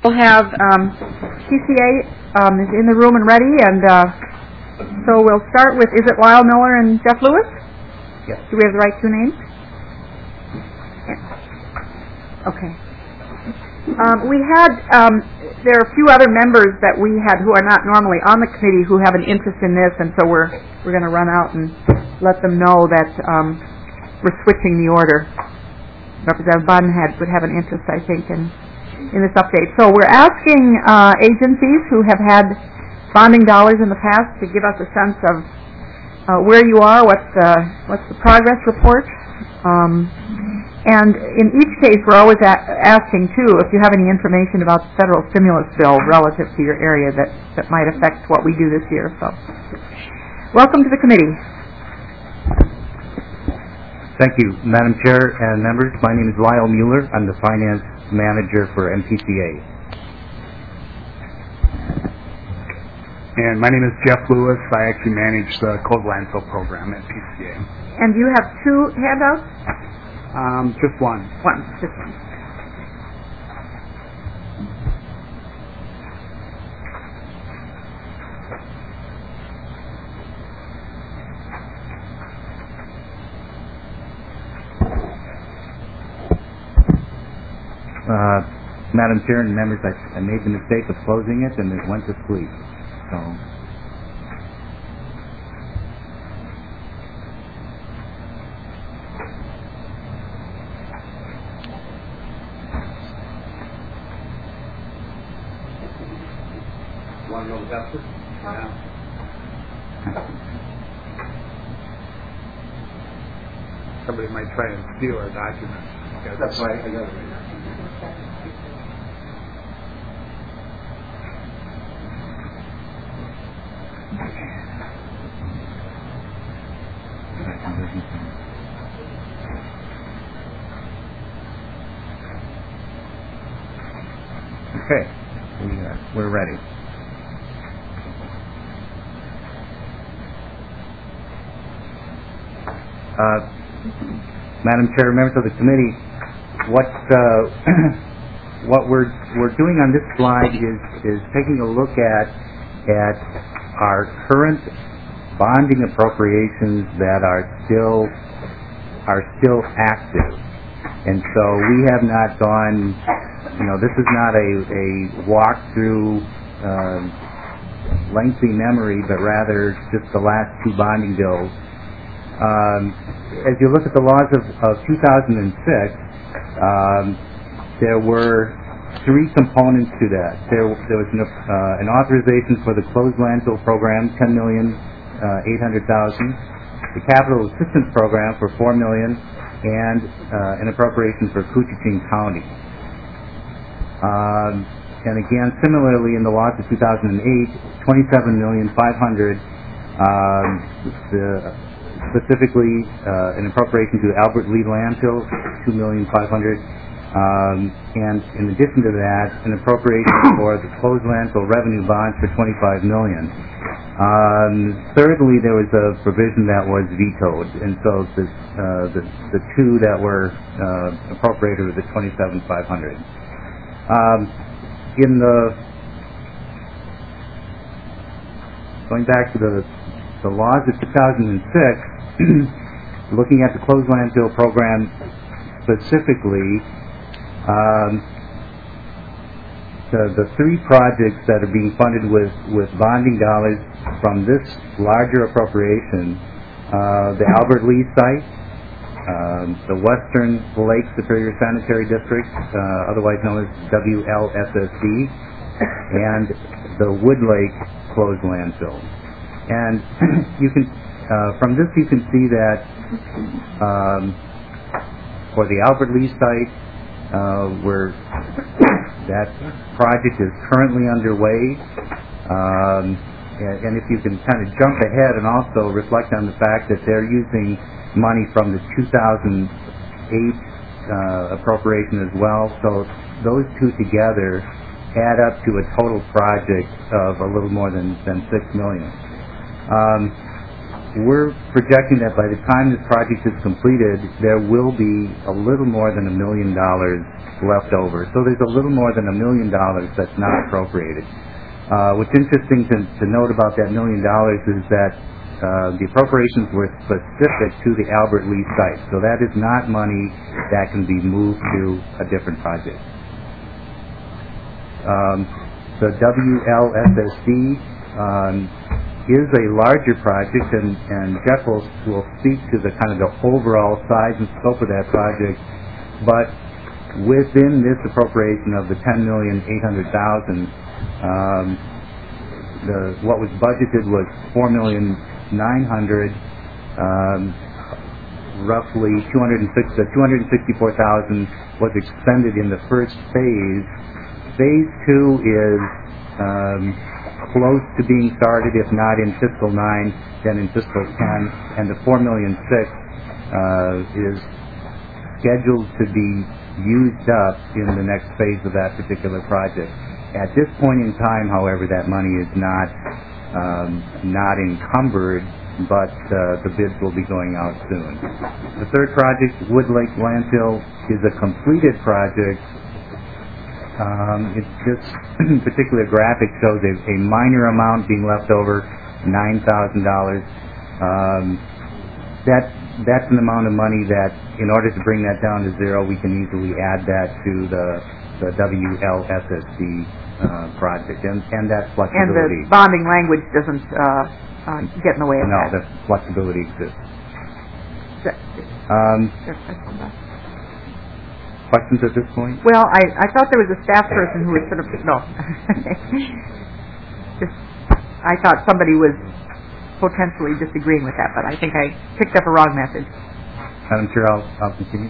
We'll have TCA is in the room and ready, and so we'll start with, is it Lyle Miller and Jeff Lewis? Yes. Do we have the right two names? Yes. Okay. We had, there are a few other members that we had who are not normally on the committee who have an interest in this, and so we're going to run out and let them know that we're switching the order. Representative Bodden would have an interest, I think, in this update. So we're asking agencies who have had bonding dollars in the past to give us a sense of where you are, what's the progress report, and in each case we're always asking too if you have any information about the federal stimulus bill relative to your area that might affect what we do this year. So welcome to the committee. Thank you, Madam Chair and members. My name is Lyle Mueller. I'm the Finance Manager for MPCA. And my name is Jeff Lewis. I actually manage the closed landfill program at PCA. And you have two handouts? Just one. Just one. Madam Chair and members, I made the mistake of closing it and it went to sleep. So. Want to know the best? Yeah. Somebody might try and steal our documents. That's why I got it right now. Okay, we're ready. Madam Chair, members of the committee, what we're doing on this slide is taking a look at our current bonding appropriations that are still active, and so we have not gone. This is not a walk through lengthy memory, but rather just the last two bonding bills. As you look at the laws of 2006, there were three components to that. There was an authorization for the closed landfill program, $10,800,000, the capital assistance program for $4 million, and an appropriation for Koochiching County. And again, similarly in the laws of 2008, $27,500,000, specifically an appropriation to Albert Lea Landfill, $2,500,000, and in addition to that, an appropriation for the closed landfill revenue bonds for $25 million. Thirdly, there was a provision that was vetoed, and so the two that were appropriated were the $27,500,000. Going back to the laws of 2006, looking at the closed landfill program specifically, the three projects that are being funded with bonding dollars from this larger appropriation, the Albert Lea site, the Western Lake Superior Sanitary District, otherwise known as WLSSD, and the Wood Lake closed landfill. And you can, from this you can see that for the Albert Lea site, where that project is currently underway, and if you can kind of jump ahead and also reflect on the fact that they're using money from the 2008 appropriation as well, so those two together add up to a total project of a little more than $6 million. we're projecting that by the time this project is completed, there will be a little more than $1 million left over. So there's a little more than $1 million that's not appropriated. What's interesting to note about that $1 million is that the appropriations were specific to the Albert Lee site. So that is not money that can be moved to a different project. The WLSSD is a larger project, and Jeff will speak to the kind of the overall size and scope of that project. But within this appropriation of the $10,800,000, what was budgeted was $4,900,000. Roughly $264,000 was expended in the first phase. Phase 2 is close to being started, if not in fiscal 9, then in fiscal 10, and the $4,600,000 is scheduled to be used up in the next phase of that particular project. At this point in time, however, that money is not encumbered, but the bids will be going out soon. The third project, Wood Lake Landfill, is a completed project. This particular graphic shows a minor amount being left over, $9,000. That's an amount of money that, in order to bring that down to zero, we can easily add that to the WLSSD project, and that flexibility. And the bonding language doesn't get in the way of that. No, The flexibility exists. Questions at this point? Well, I thought there was a staff person who was sort of, no. I thought somebody was potentially disagreeing with that, but I think I picked up a wrong message. Madam Chair, I'll continue.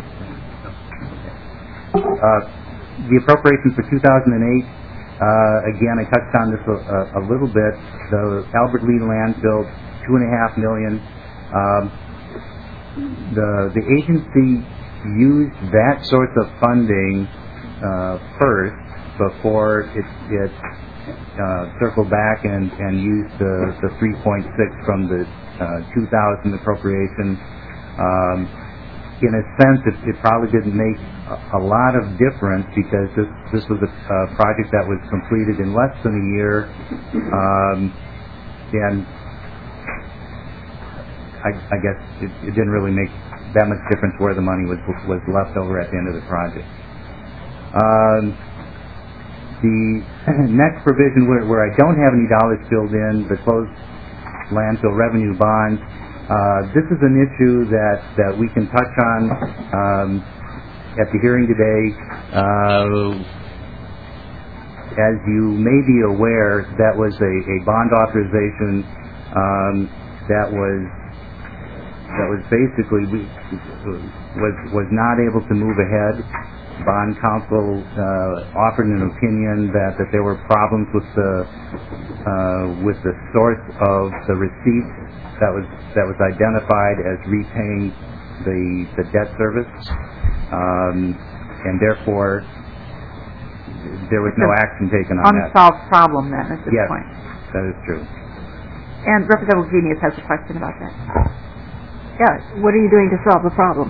The appropriations for 2008, again, I touched on this a little bit. The Albert Lee landfill, $2.5 million. The agency used that source of funding first before it circled back and used the 3.6 from the 2000 appropriation. In a sense, it probably didn't make a lot of difference because this was a project that was completed in less than a year, and I guess it didn't really make that much difference where the money was left over at the end of the project. The next provision where I don't have any dollars filled in, the closed landfill revenue bonds, this is an issue that we can touch on at the hearing today. As you may be aware, that was a bond authorization that was basically was not able to move ahead. Bond counsel offered an opinion that there were problems with the source of the receipt that was identified as repaying the debt service, and therefore there was no action taken on that. Unsolved problem then at this point. Yes, that is true. And Representative Genius has a question about that. Yes. What are you doing to solve the problem?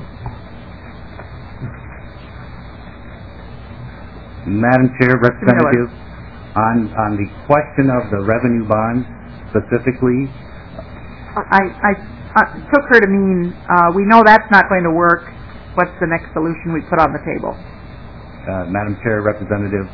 Madam Chair, Representative, on the question of the revenue bonds specifically, I took her to mean we know that's not going to work. What's the next solution we put on the table? Madam Chair, Representative,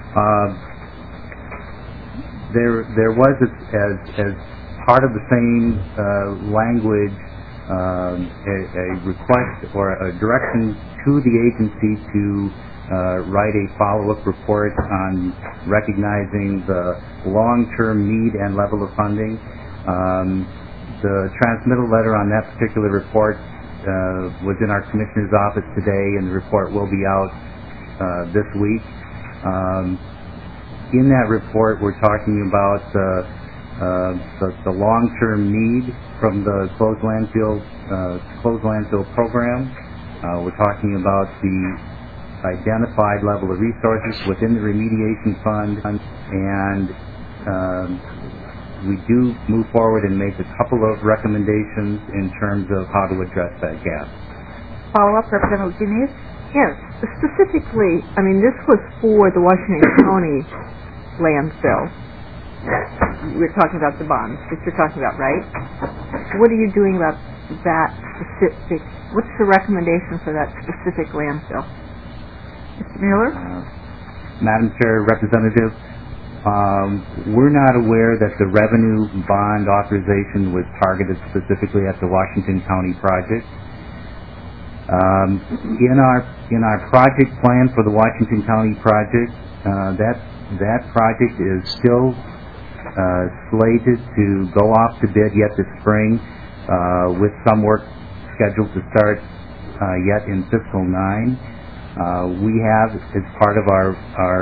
there was as part of the same language a request or a direction to the agency to write a follow-up report on recognizing the long-term need and level of funding. The transmittal letter on that particular report was in our Commissioner's office today, and the report will be out this week. In that report, we're talking about the long-term need from the closed landfill program. We're talking about the identified level of resources within the remediation fund and we do move forward and make a couple of recommendations in terms of how to address that gap. Follow-up, Representative Diniz? Yes, specifically, I mean, this was for the Washington County landfill. We're talking about the bonds that you're talking about, right? What are you doing about that specific, what's the recommendation for that specific landfill? Mr. Mueller? Madam Chair, Representative, we're not aware that the revenue bond authorization was targeted specifically at the Washington County project. In our project plan for the Washington County project, that project is still slated to go off to bid yet this spring, with some work scheduled to start yet in fiscal 9. We have, as part of our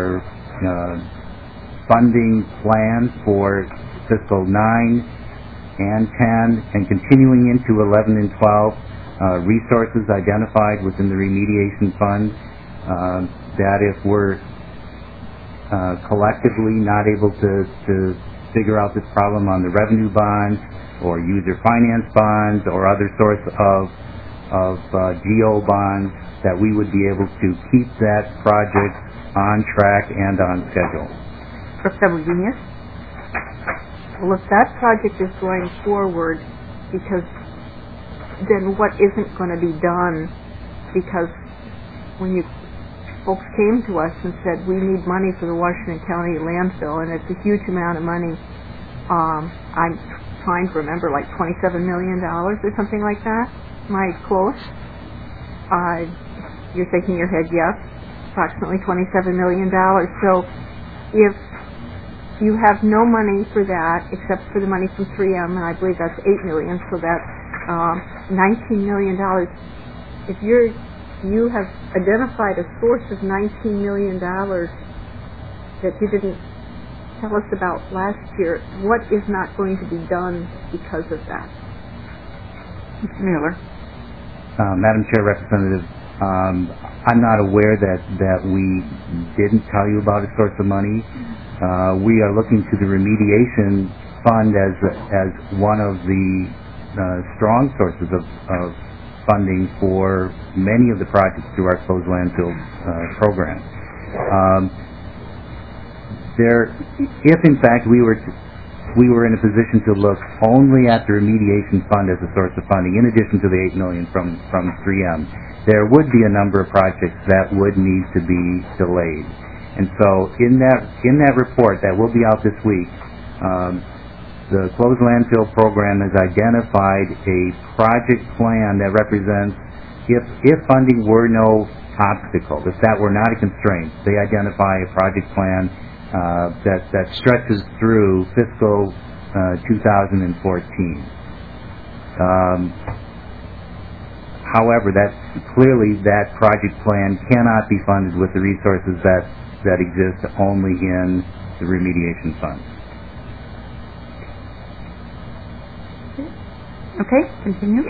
funding plan for fiscal 9 and 10 and continuing into 11 and 12, resources identified within the remediation fund that if we're collectively not able to figure out this problem on the revenue bonds or user finance bonds or other sorts of GO bonds, that we would be able to keep that project on track and on schedule. Representative Diniz? Well, if that project is going forward, because then what isn't going to be done? Because when you folks came to us and said, we need money for the Washington County landfill, and it's a huge amount of money, I'm trying to remember, like $27 million or something like that. Am I close? You're shaking your head yes, approximately $27 million. So if you have no money for that except for the money from 3M, and I believe that's $8 million, so that's $19 million. If you have identified a source of $19 million that you didn't tell us about last year, what is not going to be done because of that? Mr. Mueller? Madam Chair, Representative, I'm not aware that we didn't tell you about a source of money. We are looking to the remediation fund as one of the strong sources of funding for many of the projects through our closed landfill program. If in fact we were in a position to look only at the remediation fund as a source of funding, in addition to the $8 million from 3M, there would be a number of projects that would need to be delayed. And so in that report that will be out this week, the closed landfill program has identified a project plan that represents, if funding were no obstacle, if that were not a constraint, they identify a project plan that stretches through fiscal 2014. However, clearly that project plan cannot be funded with the resources that exist only in the remediation fund. Okay, continue.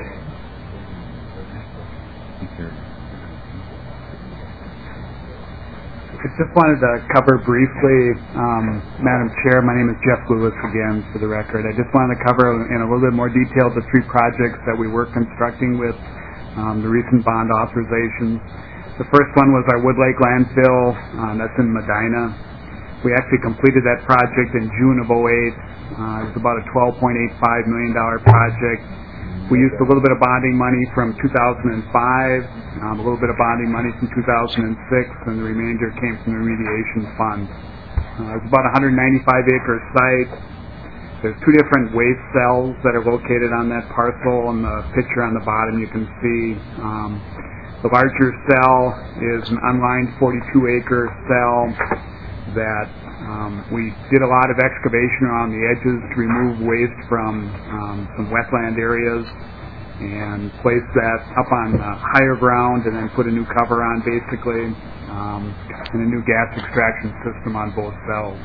I just wanted to cover briefly, Madam Chair, my name is Jeff Lewis again, for the record. I just wanted to cover in a little bit more detail the three projects that we were constructing with the recent bond authorizations. The first one was our Wood Lake landfill, that's in Medina. We actually completed that project in June of 08. It was about a $12.85 million project. We used a little bit of bonding money from 2005, a little bit of bonding money from 2006, and the remainder came from the remediation fund. It's about a 195-acre site. There's two different waste cells that are located on that parcel. On the picture on the bottom, you can see the larger cell is an unlined 42-acre cell that we did a lot of excavation around the edges to remove waste from some wetland areas and placed that up on higher ground and then put a new cover on basically and a new gas extraction system on both cells.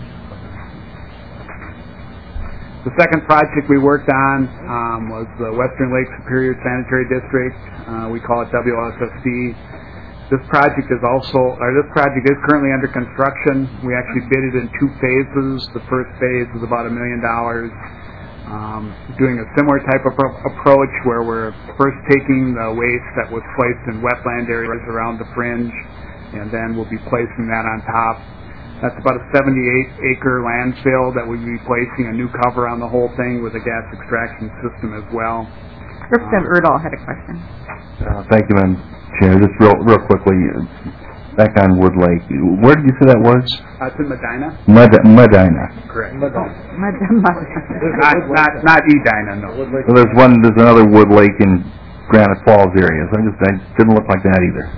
The second project we worked on was the Western Lake Superior Sanitary District. We call it WLSSD. This project is currently under construction. We actually bid it in 2 phases. The first phase is about $1 million. Doing a similar type of approach where we're first taking the waste that was placed in wetland areas around the fringe, and then we'll be placing that on top. That's about a 78-acre landfill that we'll be placing a new cover on the whole thing with a gas extraction system as well. Representative Erdahl had a question. Thank you, Madam Chair. Just real quickly, back on Wood Lake. Where did you say that was? It's in Medina. Medina. Correct. Medina. Not Edina, no. Well, there's another Wood Lake in Granite Falls area. So I didn't look like that either.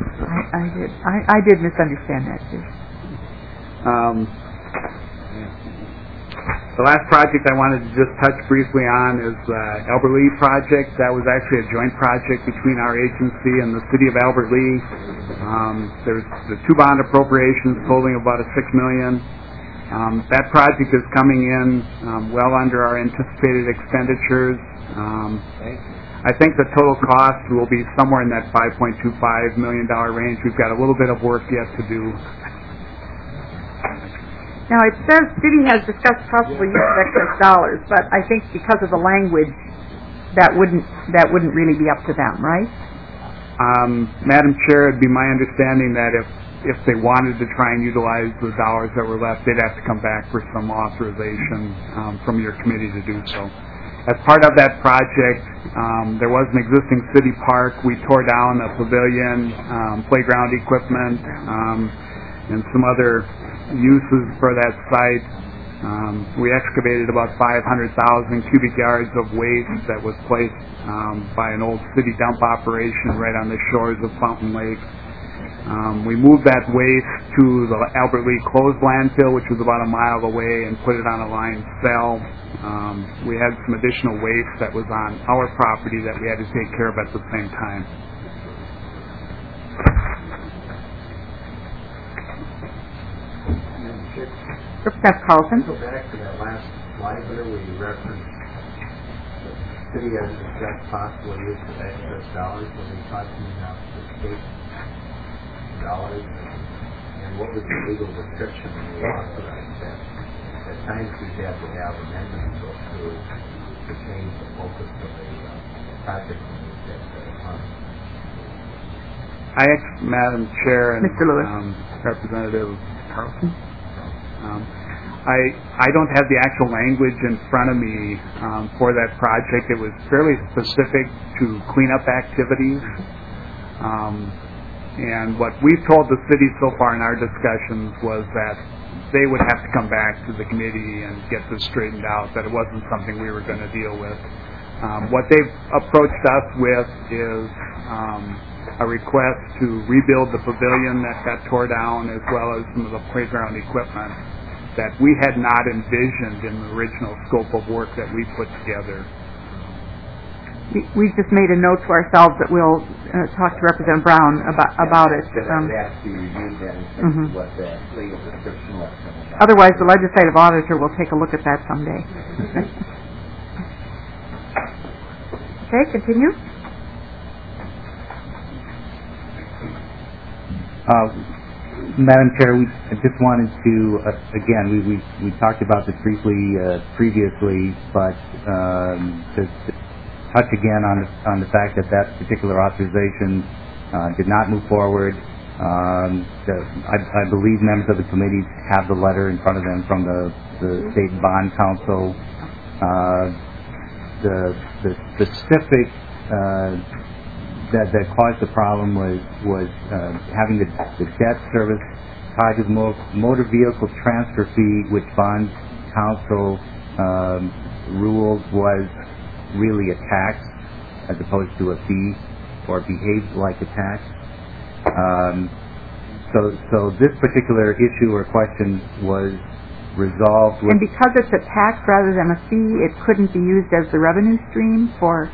I did misunderstand that too. The last project I wanted to just touch briefly on is the Albert Lea project. That was actually a joint project between our agency and the city of Albert Lea. There's the 2 bond appropriations totaling about $6 million. That project is coming in well under our anticipated expenditures. I think the total cost will be somewhere in that $5.25 million range. We've got a little bit of work yet to do. Now it says city has discussed possible use of excess dollars, but I think because of the language, that wouldn't really be up to them, right? Madam Chair, it'd be my understanding that if they wanted to try and utilize the dollars that were left, they'd have to come back for some authorization from your committee to do so. As part of that project, there was an existing city park. We tore down a pavilion, playground equipment, and some other uses for that site. We excavated about 500,000 cubic yards of waste that was placed by an old city dump operation right on the shores of Fountain Lake. We moved that waste to the Albert Lea closed landfill, which was about a mile away, and put it on a lined cell. We had some additional waste that was on our property that we had to take care of at the same time. Representative Carlson. Go back to that last slide there where you referenced the city has discussed possible use of excess dollars when we're talking about the state dollars, and what was the legal restriction when we authorized that? At times we have to have amendments go through to change the focus of the project when we get to the fund. I asked Madam Chair and Mr. Lewis. Representative Carlson. I don't have the actual language in front of me for that project. It was fairly specific to cleanup activities. And what we've told the city so far in our discussions was that they would have to come back to the committee and get this straightened out, that it wasn't something we were going to deal with. What they've approached us with is a request to rebuild the pavilion that got tore down, as well as some of the playground equipment that we had not envisioned in the original scope of work that we put together. We just made a note to ourselves that we'll talk to Representative Brown about it. What the legal description was. Otherwise, the legislative auditor will take a look at that someday. Okay, continue. Madam Chair, I just wanted to, again, we talked about this briefly previously, but to touch again on the fact that particular authorization did not move forward. I believe members of the committee have the letter in front of them from the State Bond Council. The specific that caused the problem was having the debt service tied to the motor vehicle transfer fee, which Bond Council ruled was really a tax as opposed to a fee, or behaved like a tax. So this particular issue or question was resolved with... And because it's a tax rather than a fee, it couldn't be used as the revenue stream for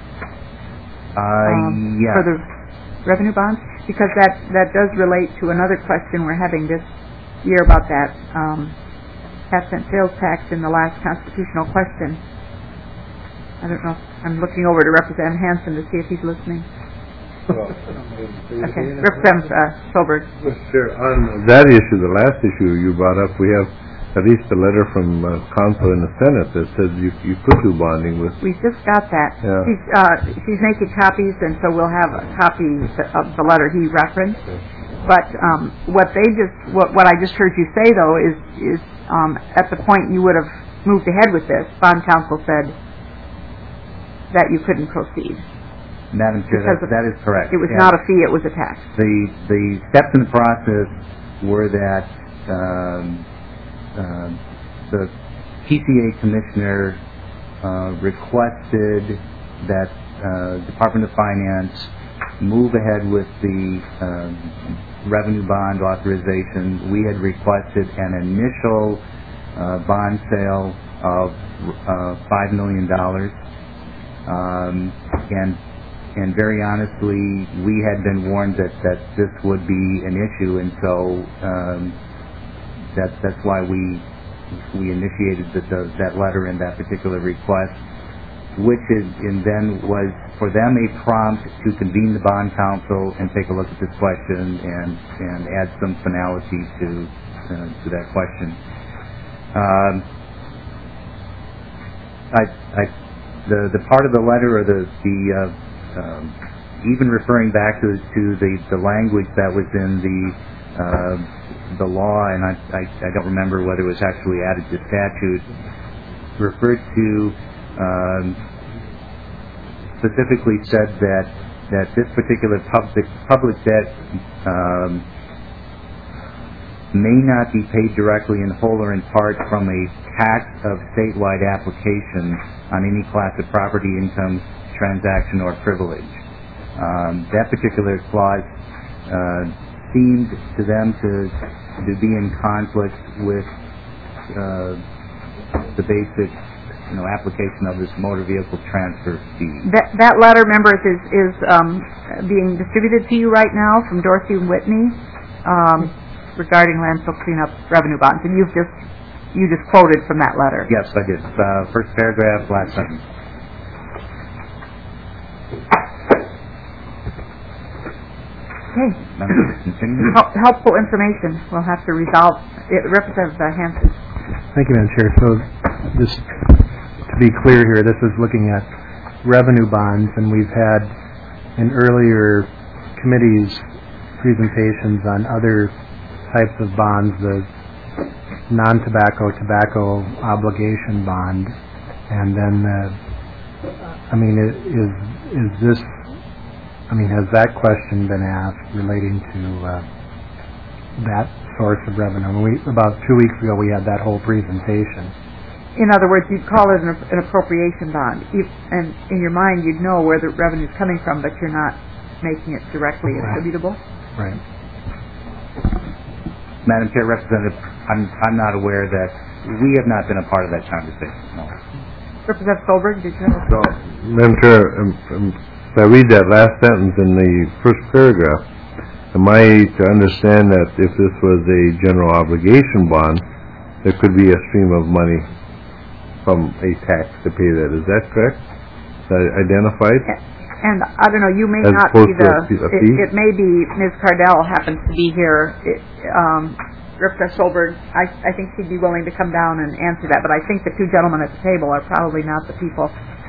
the revenue bonds? Because that does relate to another question we're having this year about that half-cent sales tax in the last constitutional question. I don't know. I'm looking over to Representative Hansen to see if he's listening. Okay, Representative Solberg. Sure. On that issue, the last issue you brought up, we have at least a letter from counsel in the Senate that says you could do bonding with. We just got that. Yeah. She's making copies, and so we'll have a copy of the letter he referenced. But what I just heard you say, though, is at the point you would have moved ahead with this, bond counsel said that you couldn't proceed. Madam Chair, that is correct. It was not a fee, it was a tax. The steps in the process were that the PCA commissioner requested that Department of Finance move ahead with the revenue bond authorization. We had requested an initial bond sale of $5 million. And very honestly, we had been warned that this would be an issue, and so that's why we initiated that letter and that particular request, which then was for them a prompt to convene the bond council and take a look at this question and add some finality to that question. The part of the letter, or even referring back to the language that was in the law, and I don't remember whether it was actually added to statute, referred to specifically said that this particular public debt may not be paid directly in whole or in part from a tax of statewide application on any class of property, income, transaction, or privilege. That particular clause seemed to them to be in conflict with the basic application of this motor vehicle transfer fee. That letter, members, is being distributed to you right now from Dorsey and Whitney regarding landfill cleanup revenue bonds, and you just quoted from that letter. Yes, I did. First paragraph, last sentence. Okay. Helpful information. We'll have to resolve it. Representative Hanson. Thank you, Madam Chair. So, just to be clear here, this is looking at revenue bonds, and we've had in earlier committees presentations on other types of bonds, the non-tobacco, tobacco obligation bond, and then, is this, has that question been asked relating to that source of revenue? About 2 weeks ago, we had that whole presentation. In other words, you'd call it an appropriation bond, and in your mind, you'd know where the revenue's coming from, but you're not making it directly attributable. Right. Madam Chair, Representative, I'm not aware that we have not been a part of that conversation. No. Representative Solberg, did you have So, Madam Chair, if I read that last sentence in the first paragraph, am I to understand that if this was a general obligation bond, there could be a stream of money from a tax to pay that? Is that correct? Is that identified? And I don't know, you may As not be opposed it may be Ms. Cardell happens to be here. Representative Solberg, I think she'd be willing to come down and answer that, but I think the two gentlemen at the table are probably not the people.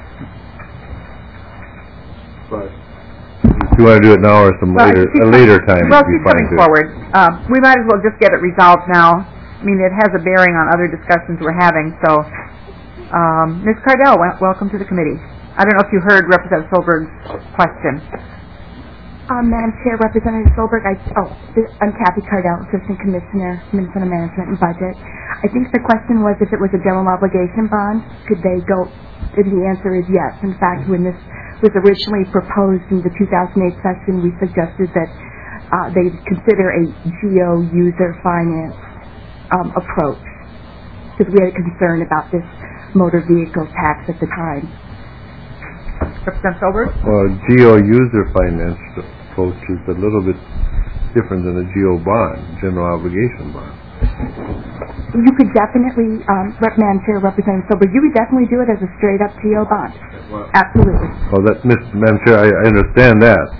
But if you want to do it now or a later time, well, it'd be she's fine coming too. forward. We might as well just get it resolved now. I mean, it has a bearing on other discussions we're having, so Ms. Cardell, welcome to the committee. I don't know if you heard Representative Solberg's question. Madam Chair, Representative Solberg, I'm Kathy Cardell, Assistant Commissioner, Minnesota Management and Budget. I think the question was if it was a general obligation bond, could they go, and the answer is yes. In fact, when this was originally proposed in the 2008 session, we suggested that they consider a GO user finance approach, because we had a concern about this motor vehicle tax at the time. Representative Solberg? Well, GO user finance approach is a little bit different than a GO bond, general obligation bond. You could definitely, Madam Chair, Representative Solberg, you could definitely do it as a straight-up GO bond. Absolutely. Well, Madam Chair, I understand that,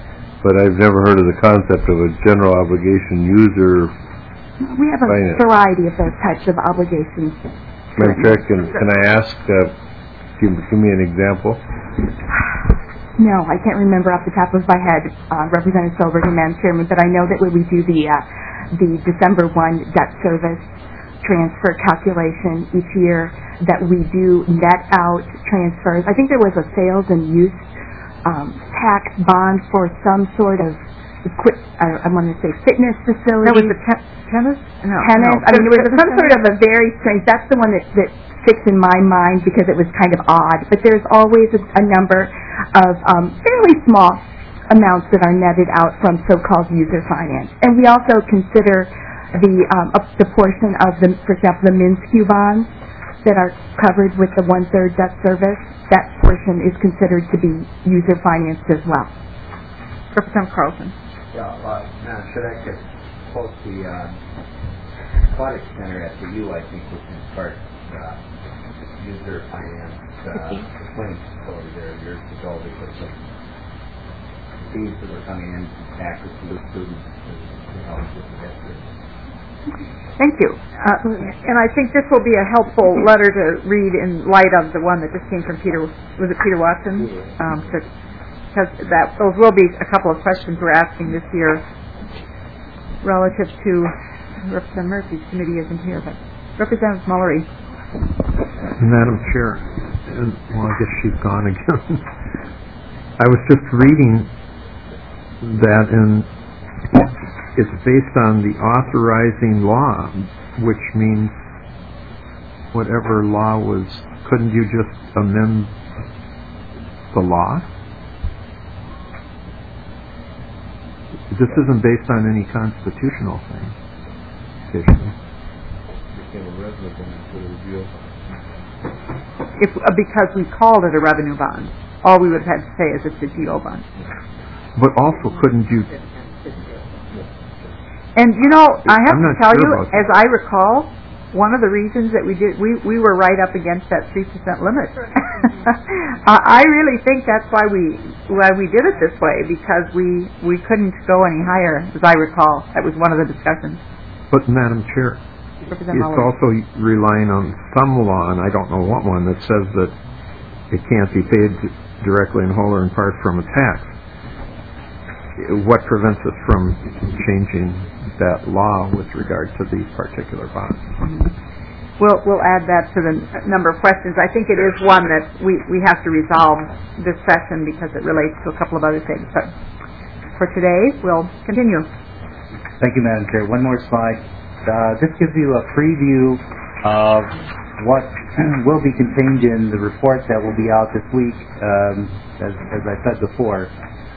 but I've never heard of the concept of a general obligation user. We have a Finance. variety of those types of obligations. Madam Chair, can I ask, give me an example? No, I can't remember off the top of my head, Representative Solberg and Madam Chairman, but I know that when we do the December 1 debt service transfer calculation each year, that we do net out transfers. I think there was a sales and use tax bond for some sort of I want to say fitness facility. That was the tennis? No. Tennis. I mean, there was some sort of a very strange. That's the one that sticks in my mind because it was kind of odd. But there's always a number of fairly small amounts that are netted out from so-called user finance. And we also consider the portion of the, for example, the MINSCU bonds that are covered with the 1/3 debt service. That portion is considered to be user financed as well. Representative Carlson. Yeah, now, should I get close the aquatic center at the U, I think, which is part user finance, the swimming facility there years ago because of fees that were coming in from taxes to the students. Thank you. And I think this will be a helpful letter to read in light of the one that just came from Peter, was it Peter Watson? Because those will be a couple of questions we're asking this year relative to Representative Murphy's committee isn't here, but Representative Mullery. Madam Chair, well, I guess she's gone again. I was just reading that, and it's based on the authorizing law, which means whatever law was, couldn't you just amend the law? This isn't based on any constitutional thing. Because we called it a revenue bond, all we would have had to say is it's a GO bond. But also, couldn't you? And you know, I have to tell you, as I recall, one of the reasons that we were right up against that 3% limit. I really think that's why we did it this way, because we couldn't go any higher, as I recall. That was one of the discussions. But Madam Chair, it's also relying on some law, and I don't know what one, that says that it can't be paid directly in whole or in part from a tax. What prevents us from changing that law with regard to these particular bonds? We'll add that to the number of questions. I think it is one that we have to resolve this session because it relates to a couple of other things. But for today, we'll continue. Thank you, Madam Chair. One more slide. This gives you a preview of what will be contained in the report that will be out this week, as I said before.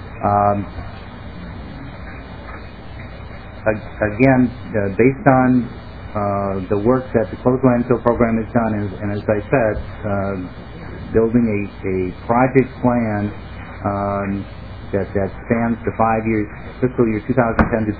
Again, based on the work that the closed landfill program has done, and as I said, building a project plan that spans the 5 years, fiscal year 2010 to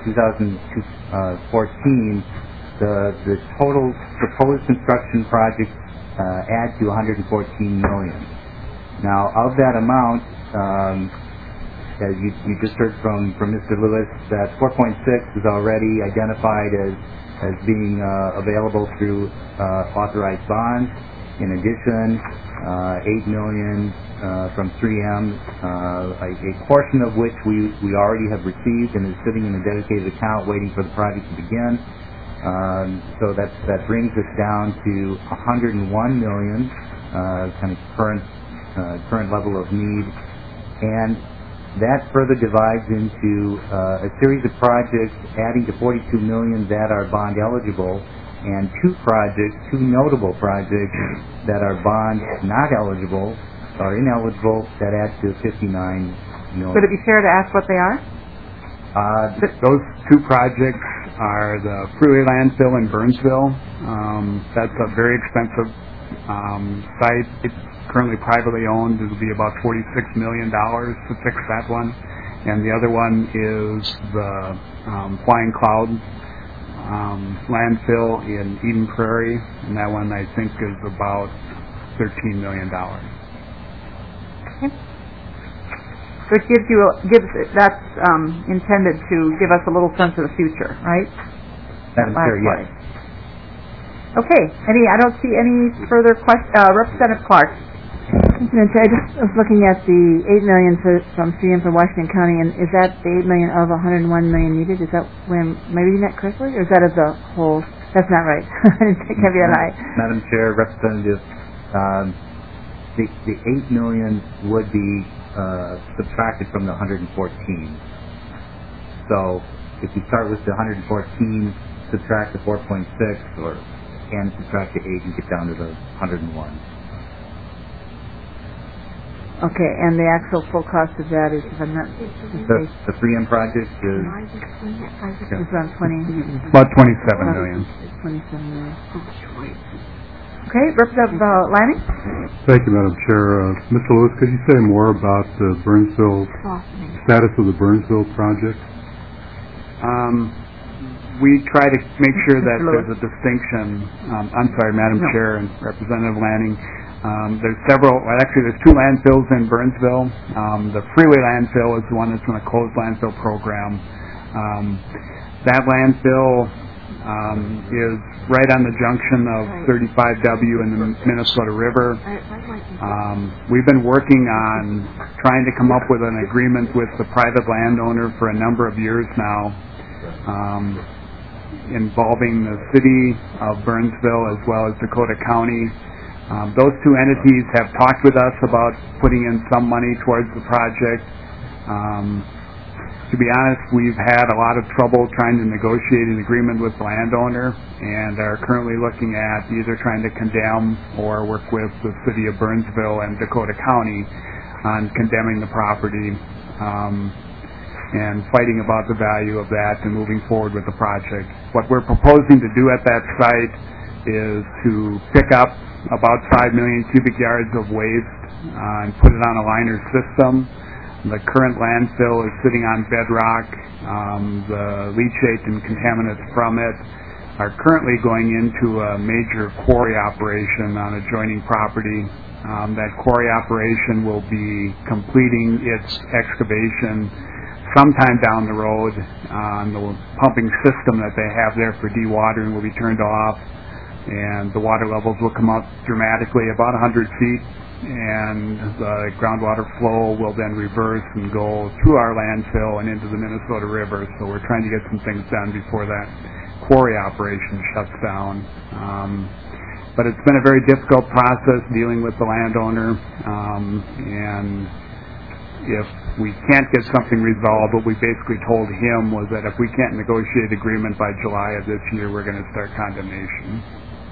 2014, the total proposed construction projects add to $114 million. Now, of that amount, as you just heard from Mr. Lewis, that 4.6 is already identified as being available through authorized bonds. In addition, $8 million from 3M, a portion of which we already have received and is sitting in a dedicated account waiting for the project to begin. So that brings us down to $101 million, kind of current level of need, and that further divides into a series of projects adding to $42 million that are bond eligible, and two notable projects that are bond not eligible or ineligible that adds to $59 million. Would it be fair to ask what they are? Those two projects are the Freeway Landfill in Burnsville. That's a very expensive site. It's currently privately owned. It will be about $46 million to fix that one. And the other one is the Flying Cloud landfill in Eden Prairie, and that one I think is about $13 million. Okay. So it that's intended to give us a little sense of the future, right? Madam Chair, yes. Okay. I don't see any further questions. Representative Clark. Madam Chair, I just was looking at the $8 million from CM for Washington County, and is that the $8 million of $101 million needed? Is that when am I reading that correctly, or is that of the whole? That's not right. I didn't think of that. Madam Chair, Representative, the $8 million would be subtracted from the 114. So if you start with the 114, subtract the 4.6, and subtract the 8, and get down to the 101. Okay, and the actual full cost of that is, if I'm not The 3M project is around 20. About $27 million. 27 million. Okay, Representative Lanning. Thank you, Madam Chair. Mr. Lewis, could you say more about the Burnsville status of the Burnsville project? We try to make sure that there's a distinction. I'm sorry, Madam Chair and Representative Lanning. There's two landfills in Burnsville. The Freeway landfill is the one that's in a closed landfill program. That landfill is right on the junction of 35W and the Minnesota River. We've been working on trying to come up with an agreement with the private landowner for a number of years now, involving the city of Burnsville as well as Dakota County. Those two entities have talked with us about putting in some money towards the project. To be honest, we've had a lot of trouble trying to negotiate an agreement with the landowner, and are currently looking at either trying to condemn or work with the city of Burnsville and Dakota County on condemning the property, and fighting about the value of that and moving forward with the project. What we're proposing to do at that site is to pick up about 5 million cubic yards of waste and put it on a liner system. The current landfill is sitting on bedrock. The leachate and contaminants from it are currently going into a major quarry operation on adjoining property. That quarry operation will be completing its excavation sometime down the road. The pumping system that they have there for dewatering will be turned off, and the water levels will come up dramatically, about 100 feet, and the groundwater flow will then reverse and go through our landfill and into the Minnesota River. So we're trying to get some things done before that quarry operation shuts down. But it's been a very difficult process dealing with the landowner, and if we can't get something resolved, what we basically told him was that if we can't negotiate agreement by July of this year, we're going to start condemnation.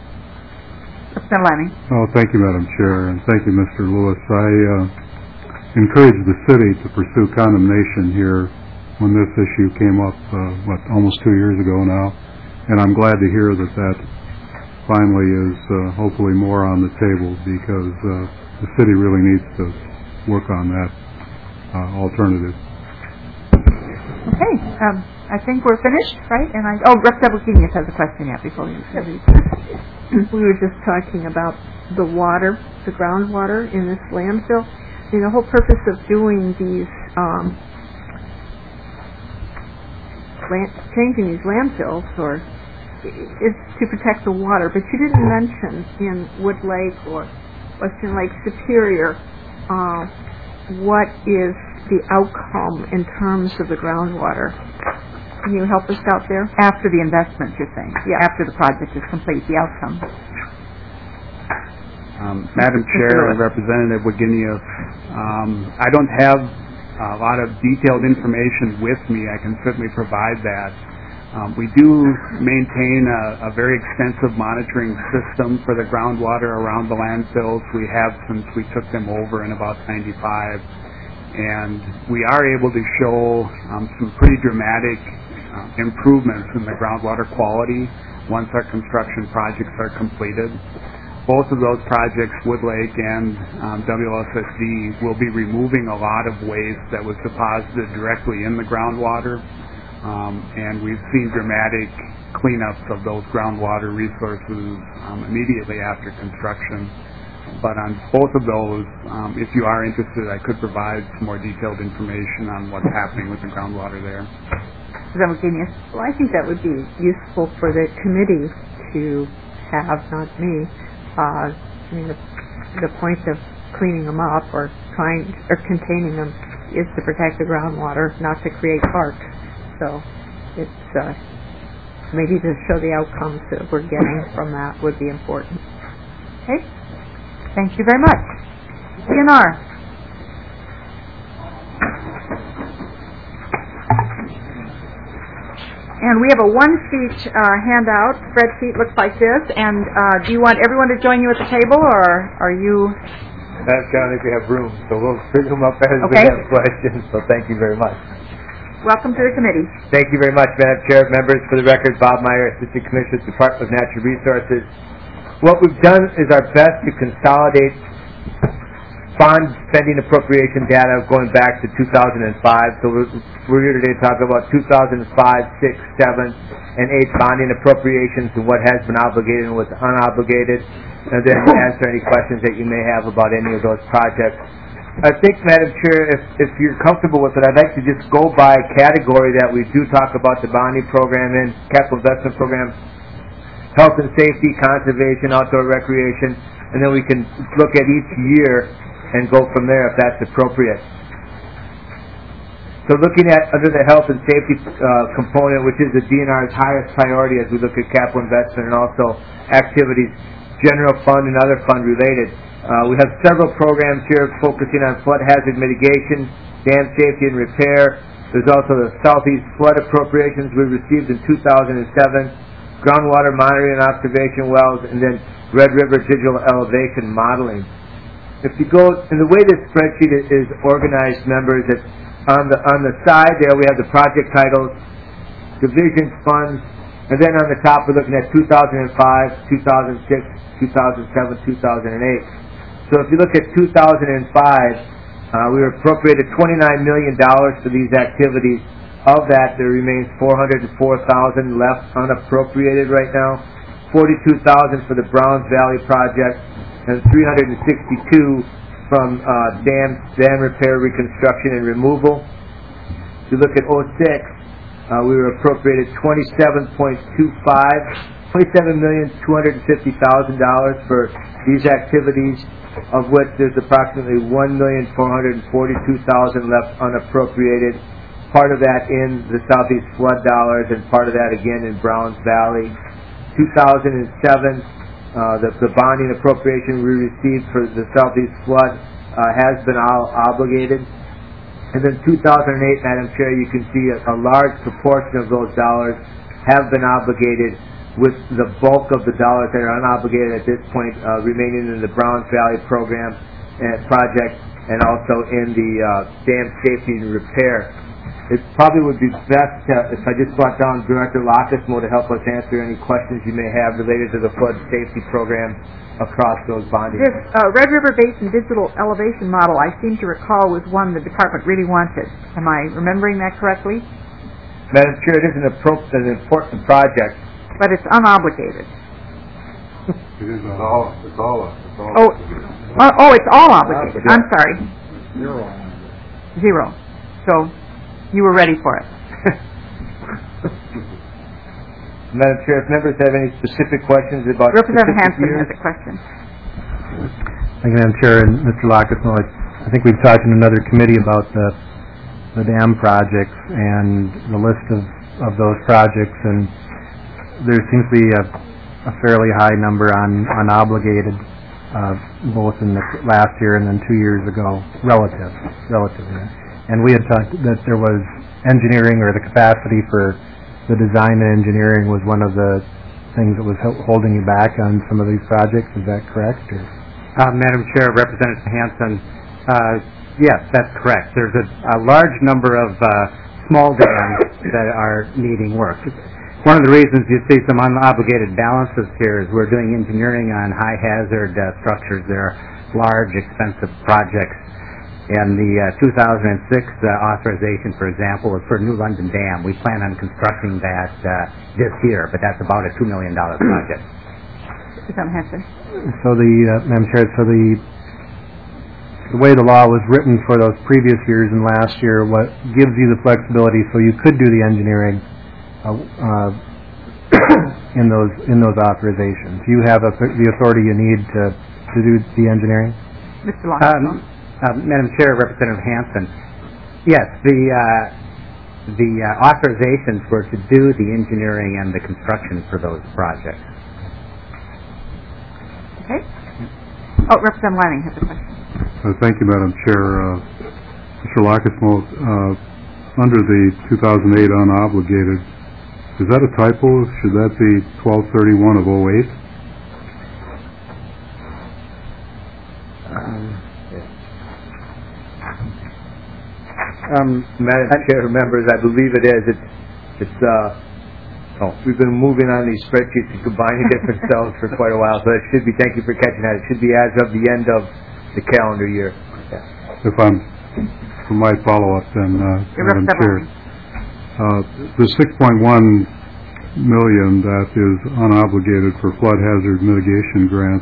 Oh, thank you, Madam Chair, and thank you, Mr. Lewis. I encouraged the city to pursue condemnation here when this issue came up, almost 2 years ago now, and I'm glad to hear that finally is hopefully more on the table, because the city really needs to work on that alternative. Okay, I think we're finished, right? And Representative Genius has a question yet before we we were just talking about the water, the groundwater in this landfill. And the whole purpose of doing these, changing these landfills is to protect the water. But you didn't mention in Wood Lake or Western Lake Superior what is the outcome in terms of the groundwater. Can you help us out there? After the investment, you're saying? Yeah. After the project is complete, the outcome. Madam Chair and Representative Wagenius, I don't have a lot of detailed information with me. I can certainly provide that. We do maintain a very extensive monitoring system for the groundwater around the landfills. We have since we took them over in about 95. And we are able to show some pretty dramatic improvements in the groundwater quality once our construction projects are completed. Both of those projects, Wood Lake and WLSSD, will be removing a lot of waste that was deposited directly in the groundwater, and we've seen dramatic cleanups of those groundwater resources immediately after construction. But on both of those, if you are interested, I could provide some more detailed information on what's happening with the groundwater there. Simultaneous. Well, I think that would be useful for the committee to have, not me. I mean, the point of cleaning them up or containing them is to protect the groundwater, not to create parks. So it's maybe to show the outcomes that we're getting from that would be important. Okay. Thank you very much. DNR. And we have a one-sheet handout, spreadsheet looks like this, and do you want everyone to join you at the table, or are you... That's kind of if we have room, so we'll pick them up as we have questions, so thank you very much. Welcome to the committee. Thank you very much, Madam Chair. Members, for the record, Bob Meyer, Assistant Commissioner, Department of Natural Resources. What we've done is our best to consolidate bond spending appropriation data going back to 2005. So we're here today talking about 2005, 6, 7, and 8 bonding appropriations and what has been obligated and what's unobligated, and then answer any questions that you may have about any of those projects. I think, Madam Chair, if you're comfortable with it, I'd like to just go by category that we do talk about the bonding program in, capital investment program, health and safety, conservation, outdoor recreation, and then we can look at each year and go from there if that's appropriate. So looking at under the health and safety component, which is the DNR's highest priority as we look at capital investment and also activities, general fund and other fund related. We have several programs here focusing on flood hazard mitigation, dam safety and repair. There's also the Southeast flood appropriations we received in 2007, groundwater monitoring and observation wells, and then Red River digital elevation modeling. If you go, and the way this spreadsheet is organized, members, it's on the side there we have the project titles, division funds, and then on the top we're looking at 2005, 2006, 2007, 2008. So if you look at 2005, we were appropriated $29 million for these activities. Of that, there remains $404,000 left unappropriated right now, $42,000 for the Browns Valley project, and $362 from dam repair, reconstruction, and removal. If you look at 06, we were appropriated $27,250,000 for these activities, of which there's approximately $1,442,000 left unappropriated. Part of that in the Southeast flood dollars, and part of that again in Browns Valley. 2007, the bonding appropriation we received for the Southeast flood has been obligated. And then 2008, Madam Chair, you can see a large proportion of those dollars have been obligated, with the bulk of the dollars that are unobligated at this point remaining in the Browns Valley program and project, and also in the dam safety and repair. It probably would be best if I just brought down Director Lockersmo to help us answer any questions you may have related to the flood safety program across those bonding. This Red River Basin digital elevation model, I seem to recall, was one the department really wanted. Am I remembering that correctly? Madam Chair, it is an important project. But it's unobligated. It is all. It's all. It's all obligated. I'm sorry. Zero. So you were ready for it. Madam Chair, if members have any specific questions about Representative Hanson years. has a question. Thank you, Madam Chair, and Mr. Lockersmo. I think we've talked in another committee about the dam projects and the list of those projects, and there seems to be a fairly high number on unobligated, both in the last year and then 2 years ago, relatively. And we had talked that there was engineering, or the capacity for the design and engineering was one of the things that was holding you back on some of these projects. Is that correct? Or? Madam Chair, Representative Hanson, yes, that's correct. There's a large number of small dams that are needing work. One of the reasons you see some unobligated balances here is we're doing engineering on high-hazard structures. They're large, expensive projects. And the 2006 authorization, for example, is for New London Dam. We plan on constructing that this year, but that's about a $2 million project. Representative Hanson. So Madam Chair, so the way the law was written for those previous years and last year, what gives you the flexibility so you could do the engineering in those authorizations. You have the authority you need to do the engineering. Mr. Locke. Madam Chair, Representative Hanson. Yes, the authorizations were to do the engineering and the construction for those projects. Okay. Oh, Representative Lanning has a question. Thank you, Madam Chair. Mr. Lockismo, under the 2008 unobligated, is that a typo? Should that be 12/31 of 08? Madam Chair, members, I believe it is. We've been moving on these spreadsheets and combining different cells for quite a while, so it should be, thank you for catching that, it should be as of the end of the calendar year. If I'm, for my follow-up then, Madam Chair, the $6.1 million that is unobligated for flood hazard mitigation grants,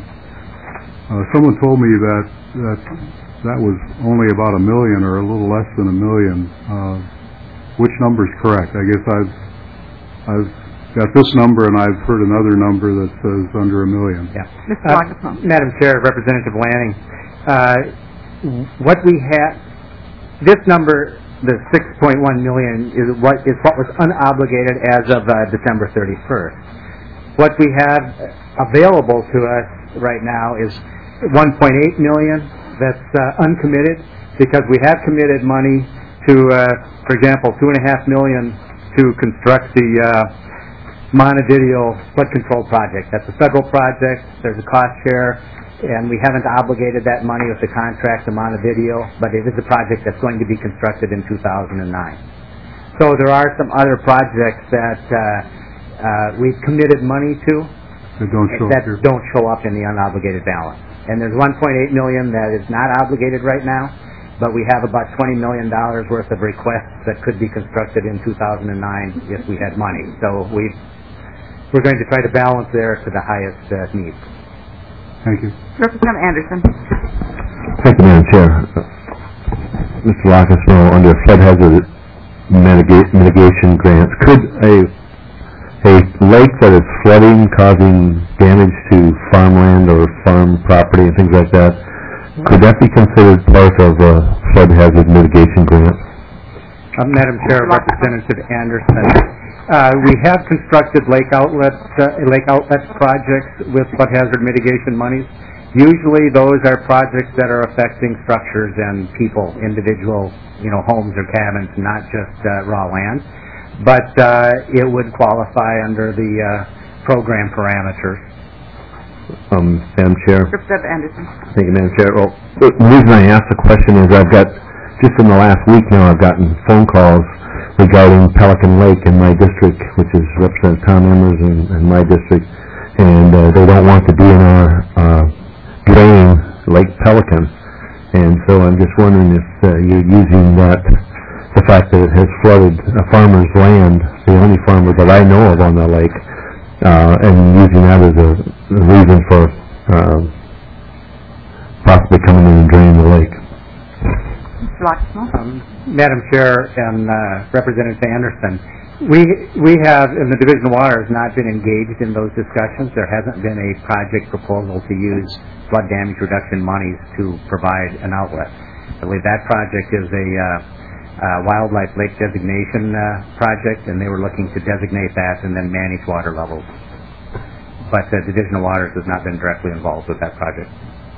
someone told me that was only about $1 million or a little less than $1 million. Which number is correct? I guess I've got this number and I've heard another number that says under $1 million. Yeah. Madam Chair, Representative Lanning, what we have, this number, the $6.1 million, is what was unobligated as of December 31st. What we have available to us right now is $1.8 million that's uncommitted, because we have committed money to, for example, $2.5 million to construct the Montevideo flood control project. That's a federal project. There's a cost share, and we haven't obligated that money with the contract to Montevideo, but it is a project that's going to be constructed in 2009. So there are some other projects that we've committed money to that don't show up in the unobligated balance. And there's $1.8 million that is not obligated right now, but we have about $20 million worth of requests that could be constructed in 2009 if we had money. So we're going to try to balance there to the highest need. Thank you. Representative Anderson. Thank you, Madam Chair. Mr. Lockismo, under flood hazard mitigation grants, could a lake that is flooding, causing damage to farmland or farm property and things like that, could that be considered part of a flood hazard mitigation grant? Madam Chair, Representative Anderson, we have constructed lake outlet projects with flood hazard mitigation monies. Usually those are projects that are affecting structures and people, individual, homes or cabins, not just raw land. But it would qualify under the program parameters. Madam Chair. Representative Anderson. Thank you, Madam Chair. Well, the reason I asked the question is I've got, just in the last week now, I've gotten phone calls regarding Pelican Lake in my district, which is Representative Tom Emmers and my district, and they don't want the DNR draining Lake Pelican. And so I'm just wondering if you're using the fact that it has flooded a farmer's land, the only farmer that I know of on the lake, and using that as a reason for possibly coming in and draining the lake. Madam Chair and Representative Anderson, we have, in the Division of Waters, not been engaged in those discussions. There hasn't been a project proposal to use flood damage reduction monies to provide an outlet. I believe that project is a wildlife lake designation project, and they were looking to designate that and then manage water levels. But the Division of Waters has not been directly involved with that project.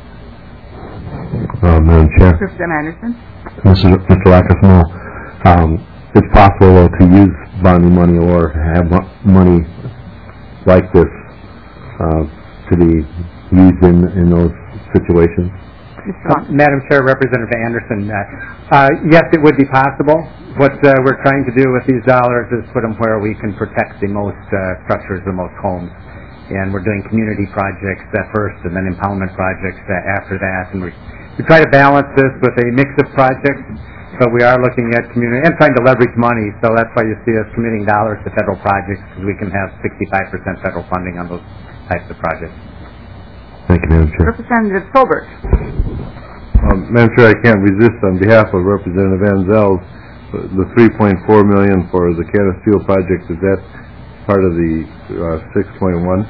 Madam Chair. Representative Anderson. Mr. Lockismo, it's possible though to use bonding money or have money like this to be used in those situations. Madam Chair, Representative Anderson, yes, it would be possible. What we're trying to do with these dollars is put them where we can protect the most structures, the most homes. And we're doing community projects first and then impoundment projects after that. And we try to balance this with a mix of projects, but we are looking at community and trying to leverage money. So that's why you see us committing dollars to federal projects, because we can have 65% federal funding on those types of projects. Thank you, Madam Chair. Representative Solberg. Madam Chair, I can't resist on behalf of Representative Anzels, the $3.4 million for the Canasteel project, is that part of the 6.1?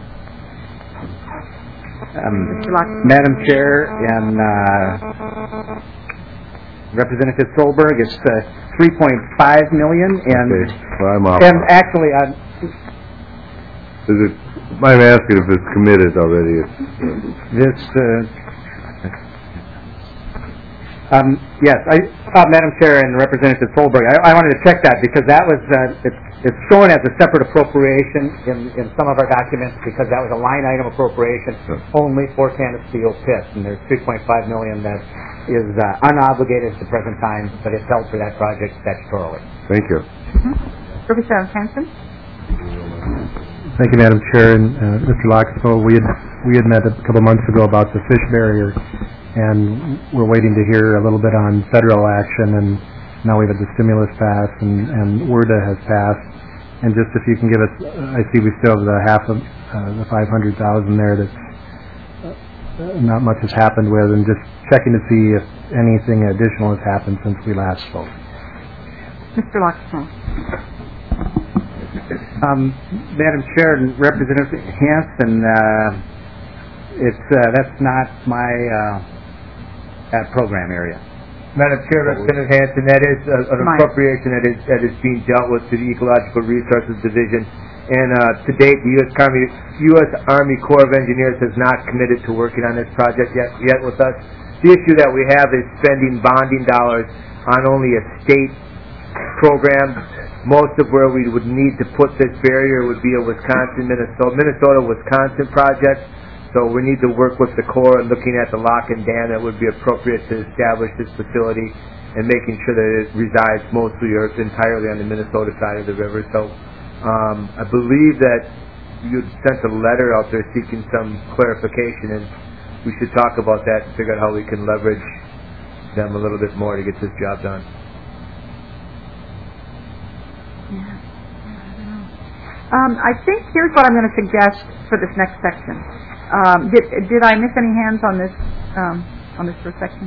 Madam Chair and Representative Solberg, it's $3.5 million, and Okay, well, I'm off. and actually, Is it? I'm asking if it's committed already. this. Yes, Madam Chair and Representative Solberg, I wanted to check that because that was it's shown as a separate appropriation in some of our documents because that was a line item appropriation only for Canasteel Pit, and there's $3.5 million that is unobligated at the present time, but it's held for that project statutorily. Thank you. Representative Hanson. Thank you, Madam Chair, and Mr. Loxpo. We had met a couple months ago about the fish barrier, and we're waiting to hear a little bit on federal action, and now we've had the stimulus pass, and WRDA has passed. And just if you can give us, I see we still have the half of the 500,000 there that's not much has happened with, and just checking to see if anything additional has happened since we last spoke. Mr. Loxpo. Madam Chair and Representative Hanson, that's not my program area. Madam Chair, Representative Hanson, that is an appropriation that is being dealt with through the Ecological Resources Division. And to date, the U.S. Army Corps of Engineers has not committed to working on this project yet with us. The issue that we have is spending bonding dollars on only a state program. Most of where we would need to put this barrier would be a Minnesota-Wisconsin project. So we need to work with the Corps and looking at the lock and dam that would be appropriate to establish this facility and making sure that it resides mostly or entirely on the Minnesota side of the river. So I believe that you sent a letter out there seeking some clarification, and we should talk about that and figure out how we can leverage them a little bit more to get this job done. I think here's what I'm going to suggest for this next section. Did I miss any hands on this first section?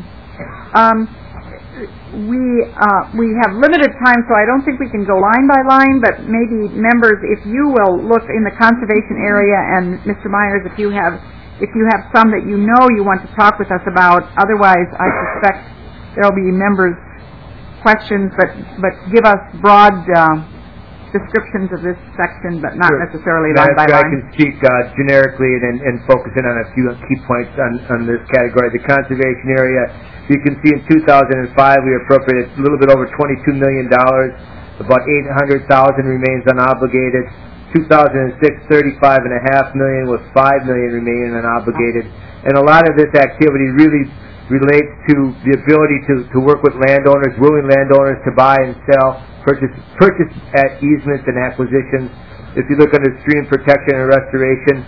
We have limited time, so I don't think we can go line by line, but maybe members, if you will look in the conservation area, and Mr. Myers, if you have some that you know you want to talk with us about. Otherwise, I suspect there will be members' questions, but give us broad descriptions of this section, but not necessarily line by line. I can speak generically and focus in on a few key points on this category. The conservation area, you can see in 2005 we appropriated a little bit over $22 million. About $800,000 remains unobligated. 2006, $35.5 million with $5 million remaining unobligated. And a lot of this activity really relates to the ability to work with landowners, willing landowners to buy and sell, purchase at easements and acquisitions. If you look under stream protection and restoration,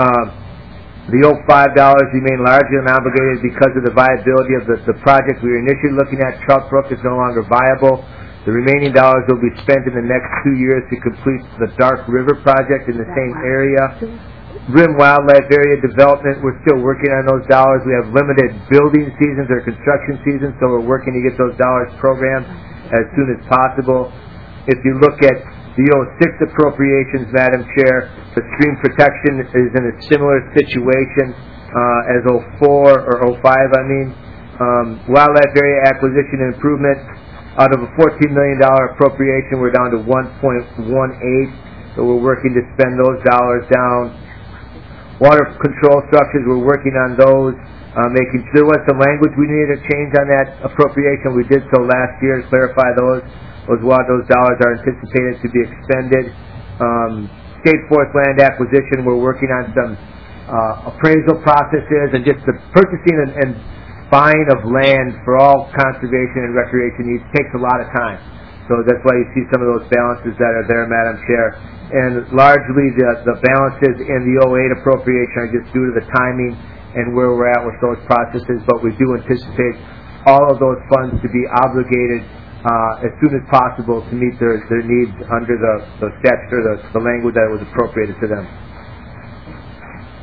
the old $5 remain largely unobligated because of the viability of the project we were initially looking at. Trout Brook is no longer viable. The remaining dollars will be spent in the next 2 years to complete the Dark River project in the same area. Rim Wildlife Area development, we're still working on those dollars. We have limited building seasons or construction seasons, so we're working to get those dollars programmed as soon as possible. If you look at the 06 appropriations, Madam Chair, the stream protection is in a similar situation as 04 or 05, I mean. Wildlife area acquisition and improvement, out of a $14 million appropriation, we're down to 1.18, so we're working to spend those dollars down. Water control structures, we're working on those, making sure there was some language we needed to change on that appropriation. We did so last year to clarify those dollars are anticipated to be expended. State forest land acquisition, we're working on some appraisal processes, and just the purchasing and buying of land for all conservation and recreation needs takes a lot of time. So that's why you see some of those balances that are there, Madam Chair. And largely the balances in the 08 appropriation are just due to the timing and where we're at with those processes, but we do anticipate all of those funds to be obligated as soon as possible to meet their needs under the statute or the language that was appropriated to them.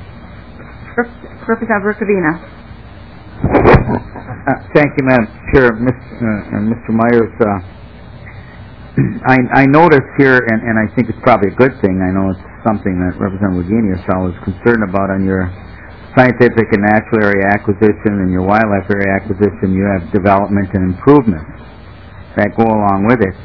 Representative Rukavina. Thank you, Madam Chair. Mr. Myers, I notice here, and I think it's probably a good thing, I know it's something that Representative Wagenius was concerned about on your scientific and natural area acquisition and your wildlife area acquisition, you have development and improvement that go along with it.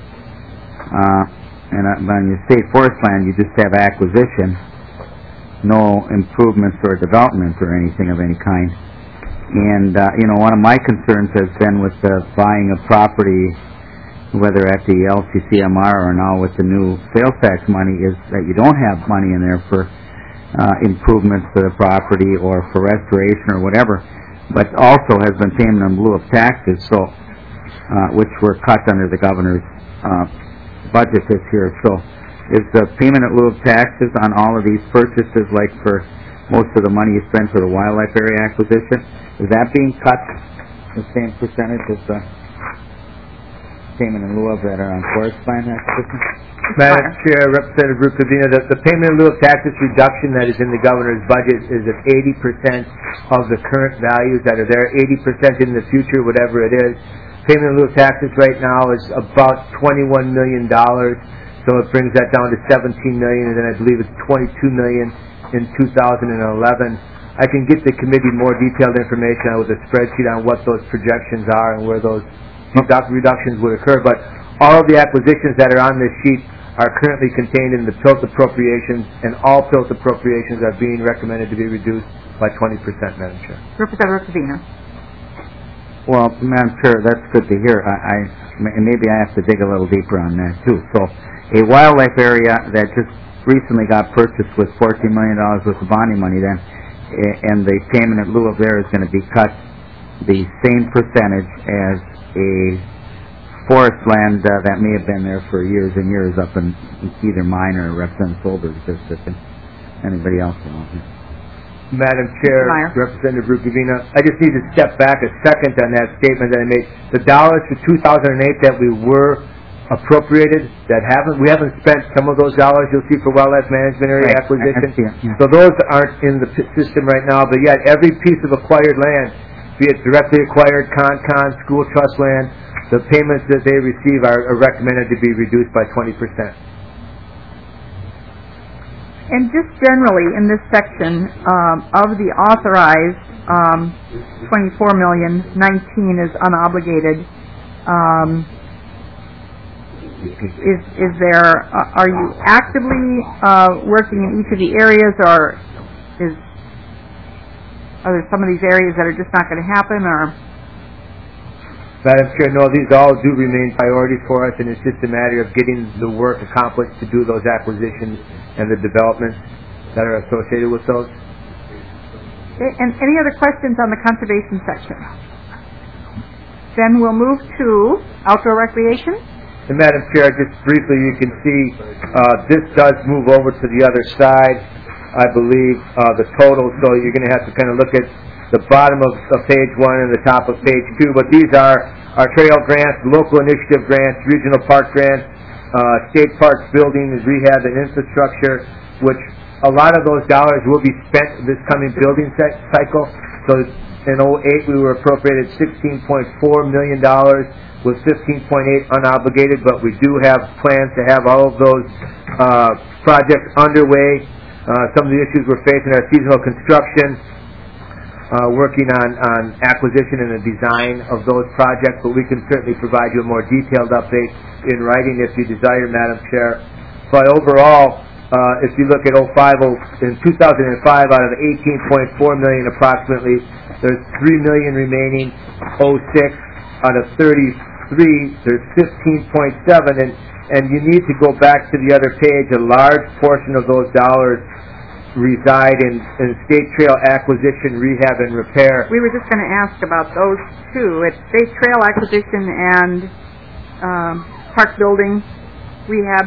And on your state forest land, you just have acquisition, no improvements or development or anything of any kind. And, one of my concerns has been with the buying of property, whether at the LCCMR or now with the new sales tax money, is that you don't have money in there for improvements to the property or for restoration or whatever, but also has been payment in lieu of taxes, which were cut under the governor's budget this year. So is the payment in lieu of taxes on all of these purchases, like for most of the money you spend for the wildlife area acquisition, is that being cut the same percentage as the payment in lieu of that are on forest land acquisition? Madam Chair, Representative Rukavina, the payment in lieu of taxes reduction that is in the governor's budget is at 80% of the current values that are there, 80% in the future, whatever it is. Payment in lieu of taxes right now is about $21 million, so it brings that down to $17 million, and then I believe it's $22 million in 2011. I can get the committee more detailed information with a spreadsheet on what those projections are and where those reductions would occur, but all of the acquisitions that are on this sheet are currently contained in the PILT appropriations, and all PILT appropriations are being recommended to be reduced by 20%, Madam Chair. Representative Rukavina. Well, Madam Chair, that's good to hear. Maybe I have to dig a little deeper on that, too. So, a wildlife area that just recently got purchased with $14 million worth of bonding money then, and the payment in lieu of there is going to be cut the same percentage as a forest land that may have been there for years and years up in either mine or Representative Solberg's district. Anybody else? Madam Chair, Representative Rukavina, I just need to step back a second on that statement that I made. The dollars for 2008 that we were appropriated, we haven't spent some of those dollars you'll see for wildlife management area acquisition. So those aren't in the system right now, but yet every piece of acquired land, be it directly acquired, con, school trust land, the payments that they receive are recommended to be reduced by 20%. And just generally in this section, of the authorized $24 million, 19 is unobligated. Is there? Are you actively working in each of the areas, or are there some of these areas that are just not going to happen, or? Madam Chair, no, these all do remain priorities for us, and it's just a matter of getting the work accomplished to do those acquisitions and the developments that are associated with those. Okay, and any other questions on the conservation section? Then we'll move to outdoor recreation. And Madam Chair, just briefly, you can see this does move over to the other side, I believe, the total, so you're going to have to kind of look at the bottom of page 1 and the top of page 2, but these are our trail grants, local initiative grants, regional park grants, state parks building, rehab, and infrastructure, which a lot of those dollars will be spent this coming building cycle. So in 2008 we were appropriated $16.4 million with 15.8 unobligated, but we do have plans to have all of those projects underway. Some of the issues we're facing are seasonal construction, working on acquisition and the design of those projects, but we can certainly provide you a more detailed update in writing if you desire, Madam Chair. But overall, if you look at in 2005, out of 18.4 million approximately, there's 3 million remaining. 06, out of 33, there's 15.7, and you need to go back to the other page. A large portion of those dollars reside in state trail acquisition, rehab, and repair. We were just going to ask about those two. It's state trail acquisition and park building, rehab.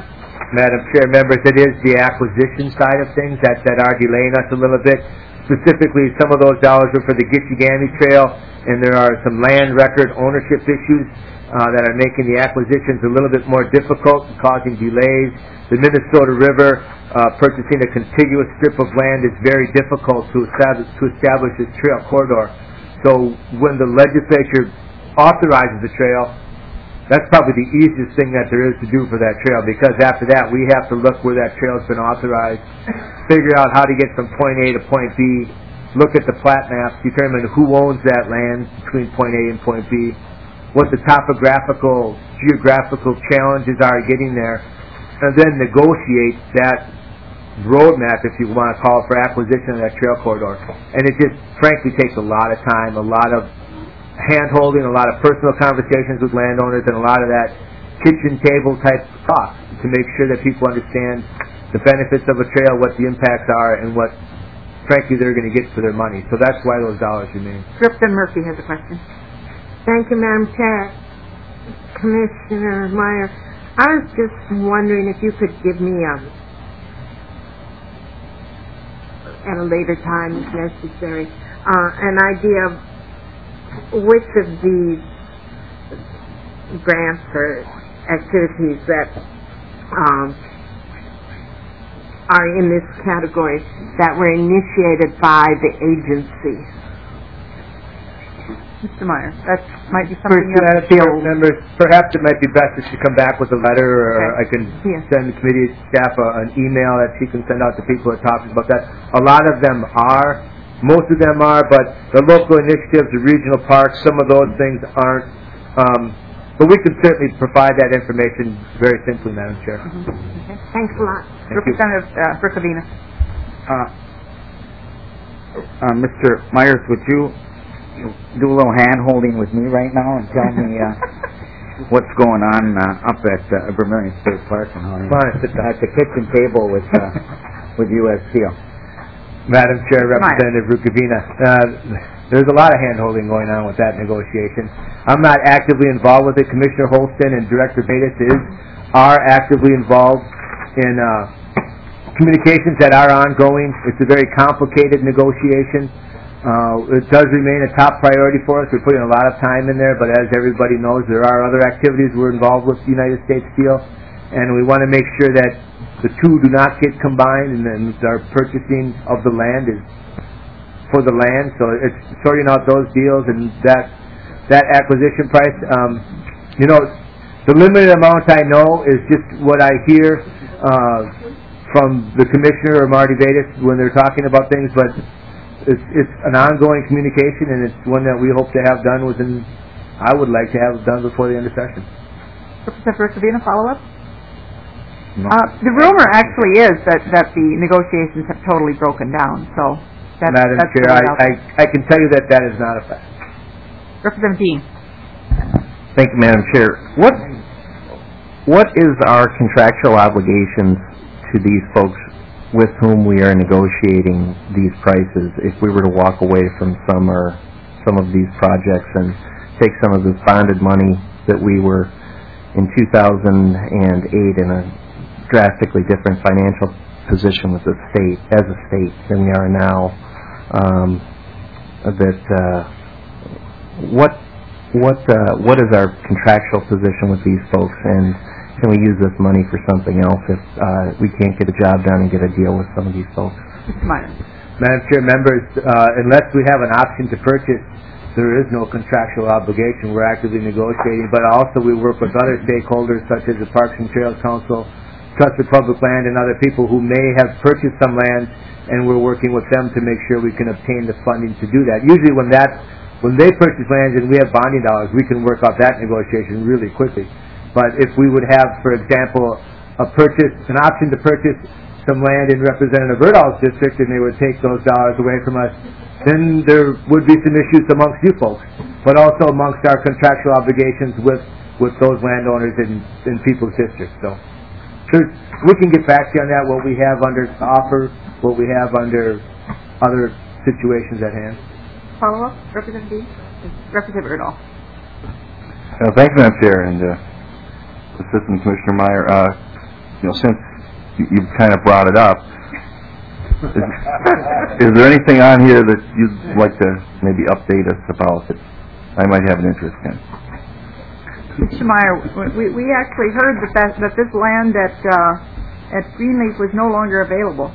Madam Chair, members, it is the acquisition side of things that are delaying us a little bit. Specifically, some of those dollars are for the Gitchigami Trail, and there are some land record ownership issues that are making the acquisitions a little bit more difficult, causing delays. The Minnesota River, purchasing a contiguous strip of land is very difficult to establish this trail corridor. So when the legislature authorizes the trail, that's probably the easiest thing that there is to do for that trail, because after that we have to look where that trail's been authorized, figure out how to get from point A to point B, look at the plat maps, determine who owns that land between point A and point B, what the topographical, geographical challenges are getting there, and then negotiate that roadmap, if you want to call it, for acquisition of that trail corridor. And it just frankly takes a lot of time, a lot of hand-holding, a lot of personal conversations with landowners, and a lot of that kitchen table type talk to make sure that people understand the benefits of a trail, what the impacts are, and what, frankly, they're going to get for their money. So that's why those dollars remain. Representative Murphy has a question. Thank you, Madam Chair. Commissioner Meyer, I was just wondering if you could give me at a later time, if necessary, an idea of which of these grants or activities that are in this category that were initiated by the agency. Mr. Meyer, that might be something you have to Chair, members, perhaps it might be best if she come back with a letter, or I can send the committee staff an email that she can send out to people that talk about that. A lot of them are. Most of them are, but the local initiatives, the regional parks, some of those things aren't. But we can certainly provide that information very simply, Madam Chair. Okay. Thanks a lot. Representative Bricavina. Mr. Myers, would you do a little hand-holding with me right now and tell me what's going on up at Vermilion State Park and how at the kitchen table with U.S. Steel? Madam Chair, Representative Rukavina, there's a lot of hand-holding going on with that negotiation. I'm not actively involved with it. Commissioner Holston and Director Bates are actively involved in communications that are ongoing. It's a very complicated negotiation. It does remain a top priority for us. We're putting a lot of time in there, but as everybody knows, there are other activities we're involved with United States Steel, and we want to make sure that the two do not get combined, and then our purchasing of the land is for the land. So it's sorting out those deals and that acquisition price. The limited amount I know is just what I hear from the commissioner or Marty Bates when they're talking about things, but it's an ongoing communication, and it's one that we hope to have done within. I would like to have done before the end of session. Representative Ricavina, follow-up? No. The rumor actually is that the negotiations have totally broken down. So, Madam Chair, I can tell you that is not a fact. Representative Dean. Thank you, Madam Chair. What is our contractual obligations to these folks with whom we are negotiating these prices? If we were to walk away from some of these projects and take some of this bonded money that we were in 2008 in a drastically different financial position with the state, as a state, than we are now. What is our contractual position with these folks, and can we use this money for something else if we can't get a job done and get a deal with some of these folks? Madam Chair, members, unless we have an option to purchase, there is no contractual obligation. We're actively negotiating, but also we work with other stakeholders such as the Parks and Trails Council, Trusted Public Land, and other people who may have purchased some land, and we're working with them to make sure we can obtain the funding to do that. Usually when they purchase land and we have bonding dollars, we can work out that negotiation really quickly. But if we would have, for example, an option to purchase some land in Representative Erdahl's district, and they would take those dollars away from us, then there would be some issues amongst you folks, but also amongst our contractual obligations with those landowners in people's districts. So we can get back to you on that, what we have under offer, what we have under other situations at hand. Follow-up, Representative Dean? Representative Erdahl. Thank you, Madam Chair, and Assistant Commissioner Meyer. since you've kind of brought it up, is there anything on here that you'd like to maybe update us about that I might have an interest in? Mr. Meyer, we actually heard that this land at Greenleaf was no longer available.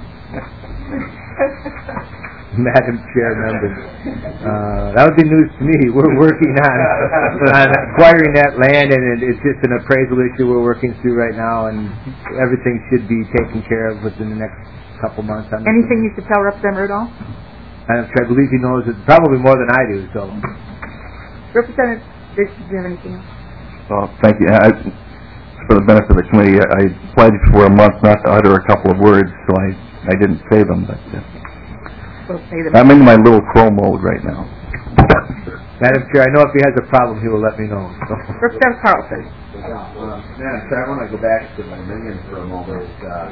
Madam Chair, members, that would be news to me. We're working on acquiring that land, and it's just an appraisal issue we're working through right now, and everything should be taken care of within the next couple months. Anything you could tell Representative Rudolph? Madam Chair, I believe he knows it probably more than I do. So, Representative, do you have anything else? Well, thank you. For the benefit of the committee, I pledged for a month not to utter a couple of words, so I didn't say them, but I'm in my little crow mode right now. Madam Chair, I know if he has a problem, he will let me know. So. Representative Carlson. Madam Chair, I want to go back to Dominion for a moment.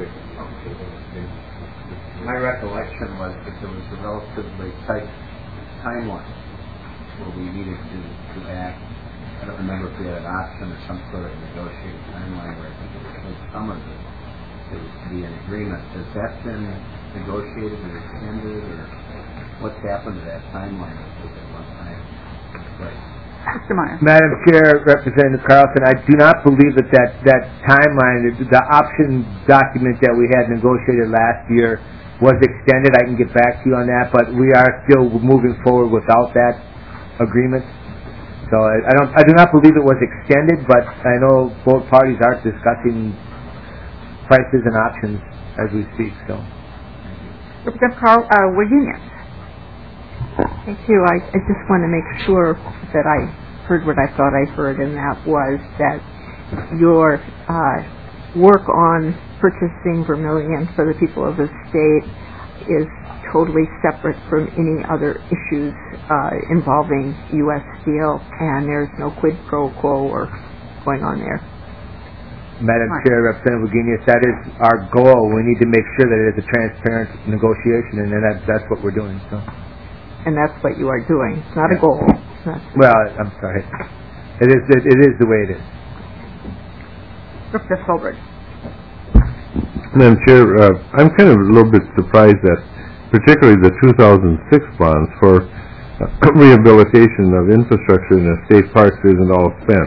My recollection was that there was a relatively tight timeline where we needed to act. I don't remember if we had an option or some sort of negotiated timeline where I think it was midsummer that there was to be an agreement. Has that been negotiated or extended, or what's happened to that timeline at one time? Right. Mr. Meyer. Madam Chair, Representative Carlson, I do not believe that timeline, the option document that we had negotiated last year was extended. I can get back to you on that, but we are still moving forward without that agreement. So I do not believe it was extended, but I know both parties are discussing prices and options as we speak. So, Representative Virginia. Thank you. I just want to make sure that I heard what I thought I heard, and that was that your work on purchasing vermilion for the people of the state is totally separate from any other issues involving U.S. Steel, and there's no quid pro quo or going on there. Madam Chair, Representative Virginia, that is our goal. We need to make sure that it is a transparent negotiation, and that's what we're doing. So. And that's what you are doing. It's not a goal. Well, I'm sorry. It is the way it is. Representative Solberg. Madam Chair, I'm kind of a little bit surprised that particularly the 2006 bonds for rehabilitation of infrastructure in the state parks isn't all spent.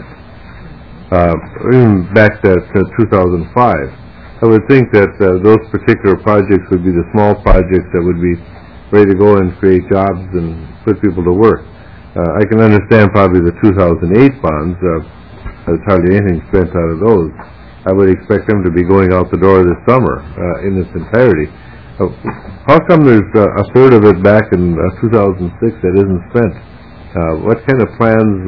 Even back to 2005, I would think that those particular projects would be the small projects that would be ready to go and create jobs and put people to work. I can understand probably the 2008 bonds. There's hardly anything spent out of those. I would expect them to be going out the door this summer in its entirety. How come there's a third of it back in 2006 that isn't spent? What kind of plans?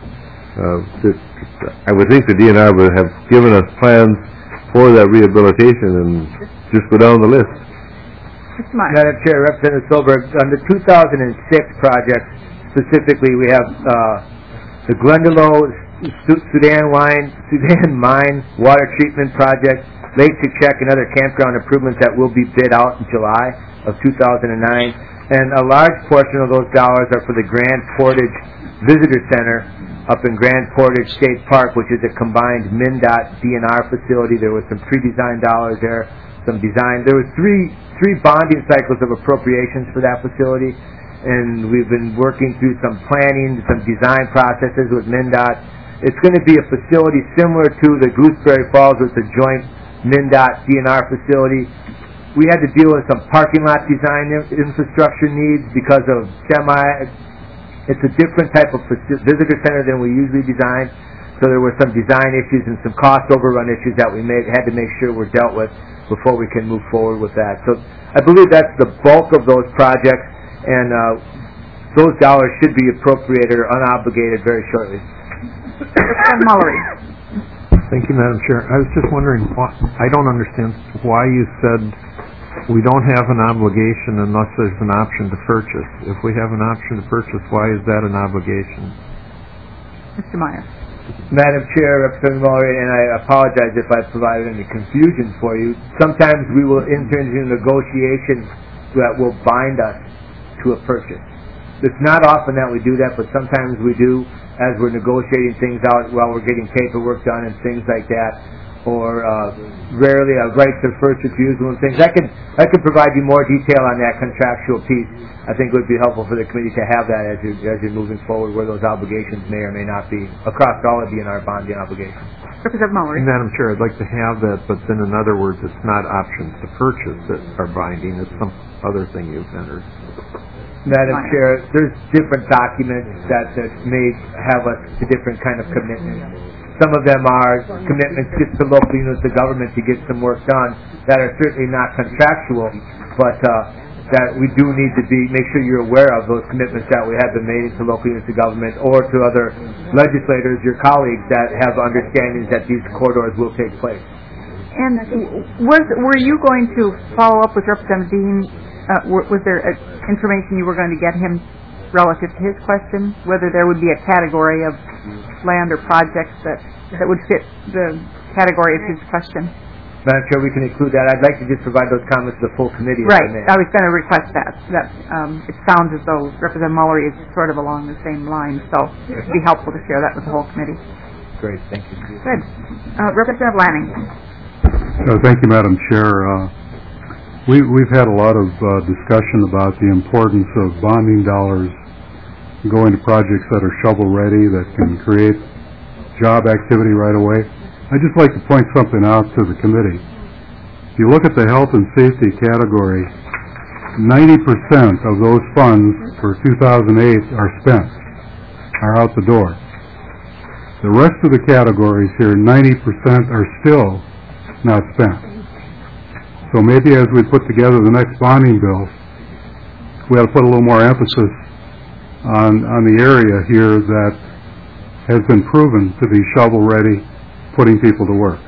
I would think the DNR would have given us plans for that rehabilitation and just go down the list. Madam Chair, Representative Solberg, on the 2006 project specifically, we have the Glendalough Sudan Mine Water Treatment Project, Lake Chichek, and other campground improvements that will be bid out in July of 2009. And a large portion of those dollars are for the Grand Portage Visitor Center up in Grand Portage State Park, which is a combined MnDOT DNR facility. There was some pre-design dollars there, some design. There was three bonding cycles of appropriations for that facility, and we've been working through some planning, some design processes with MnDOT. It's going to be a facility similar to the Gooseberry Falls with the joint MnDOT DNR facility. We had to deal with some parking lot design infrastructure needs because of it's a different type of visitor center than we usually design. So there were some design issues and some cost overrun issues that we had to make sure were dealt with before we can move forward with that. So I believe that's the bulk of those projects, and those dollars should be appropriated or unobligated very shortly. Mullery. Thank you, Madam Chair. I was just wondering, I don't understand why you said we don't have an obligation unless there's an option to purchase. If we have an option to purchase, why is that an obligation? Mr. Meyer. Madam Chair, Representative Mullery, and I apologize if I provided any confusion for you. Sometimes we will enter into negotiations that will bind us to a purchase. It's not often that we do that, but sometimes we do as we're negotiating things out while we're getting paperwork done and things like that. or rarely rights of first refusal and things. I could provide you more detail on that contractual piece. I think it would be helpful for the committee to have that as you're moving forward, where those obligations may or may not be across all of DNR bonding obligations. Representative Mullery. Madam Chair, I'd like to have that, but then in other words, it's not options to purchase that are binding, it's some other thing you've entered. Madam Chair, there's different documents that may have us to different kind of commitments. Some of them are commitments just to local units of government to get some work done that are certainly not contractual, but that we do need to make sure you're aware of those commitments that we have been made to local units of government or to other legislators, your colleagues, that have understandings that these corridors will take place. And were you going to follow up with Representative Dean? Was there information you were going to get him relative to his question, whether there would be a category of land or projects that would fit the category of his question? Madam Chair, we can include that. I'd like to just provide those comments to the full committee. Right. I was going to request that. It sounds as though Representative Mullery is sort of along the same line, so it would be helpful to share that with the whole committee. Great. Thank you. Good. Representative Lanning. Thank you, Madam Chair. We've had a lot of discussion about the importance of bonding dollars going to projects that are shovel-ready, that can create job activity right away. I'd just like to point something out to the committee. If you look at the health and safety category, 90% of those funds for 2008 are spent, are out the door. The rest of the categories here, 90% are still not spent. So maybe as we put together the next bonding bill, we ought to put a little more emphasis on the area here that has been proven to be shovel-ready, putting people to work.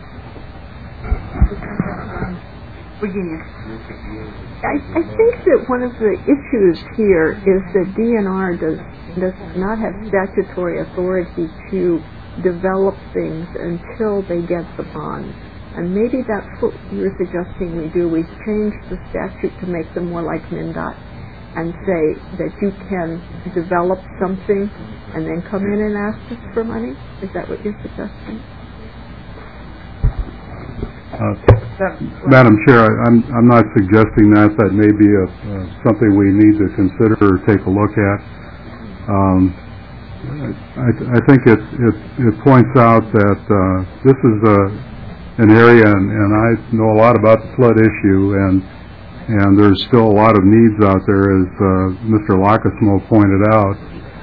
Virginia. I think that one of the issues here is that DNR does not have statutory authority to develop things until they get the bonds. And maybe that's what you're suggesting we do. We change the statute to make them more like MnDOT and say that you can develop something and then come in and ask us for money? Is that what you're suggesting? Madam Chair, I'm not suggesting that. That may be something we need to consider or take a look at. I think it points out that this is an area, and I know a lot about the flood issue, and there's still a lot of needs out there, as Mr. Lockersmo pointed out,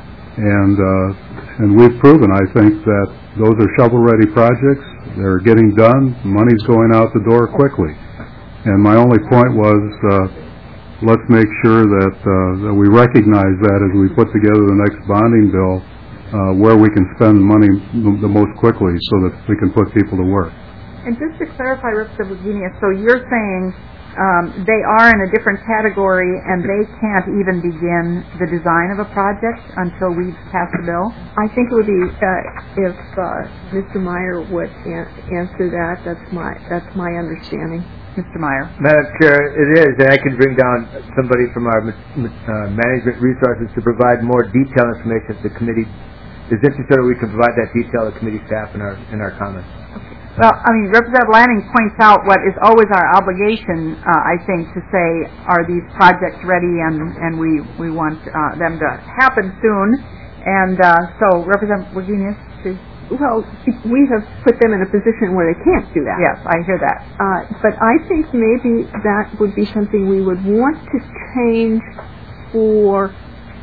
and we've proven, I think, that those are shovel-ready projects. They're getting done. Money's going out the door quickly. And my only point was, let's make sure that we recognize that as we put together the next bonding bill, where we can spend money the most quickly so that we can put people to work. And just to clarify, Representative Virginia, so you're saying they are in a different category and they can't even begin the design of a project until we've passed the bill? I think it would be if Mr. Meyer would answer that. That's my understanding. Mr. Meyer. Madam Chair, it is, and I can bring down somebody from our management resources to provide more detailed information if the committee is interested, or we can provide that detail to committee staff in our comments. Well, I mean, Representative Lanning points out what is always our obligation, I think, to say, are these projects ready, and we want them to happen soon. And so, Representative Virginia, please. Well, we have put them in a position where they can't do that. Yes, I hear that. But I think maybe that would be something we would want to change for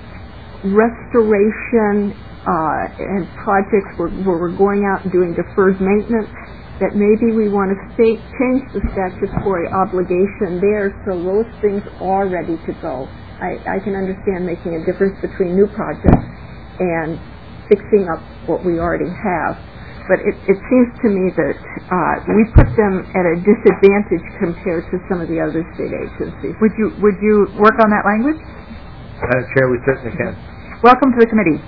restoration and projects where we're going out and doing deferred maintenance, that maybe we want to change the statutory obligation there so those things are ready to go. I can understand making a difference between new projects and fixing up what we already have. But it seems to me that we put them at a disadvantage compared to some of the other state agencies. Would you work on that language? Madam Chair, we certainly can. Welcome to the committee.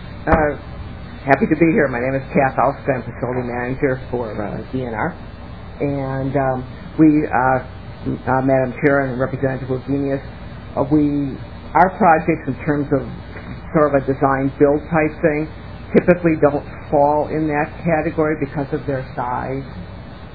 Happy to be here. My name is Kath Alst. I'm facility manager for DNR. And we, Madam Chair and Representative Wagenius, our projects in terms of sort of a design-build type thing typically don't fall in that category because of their size.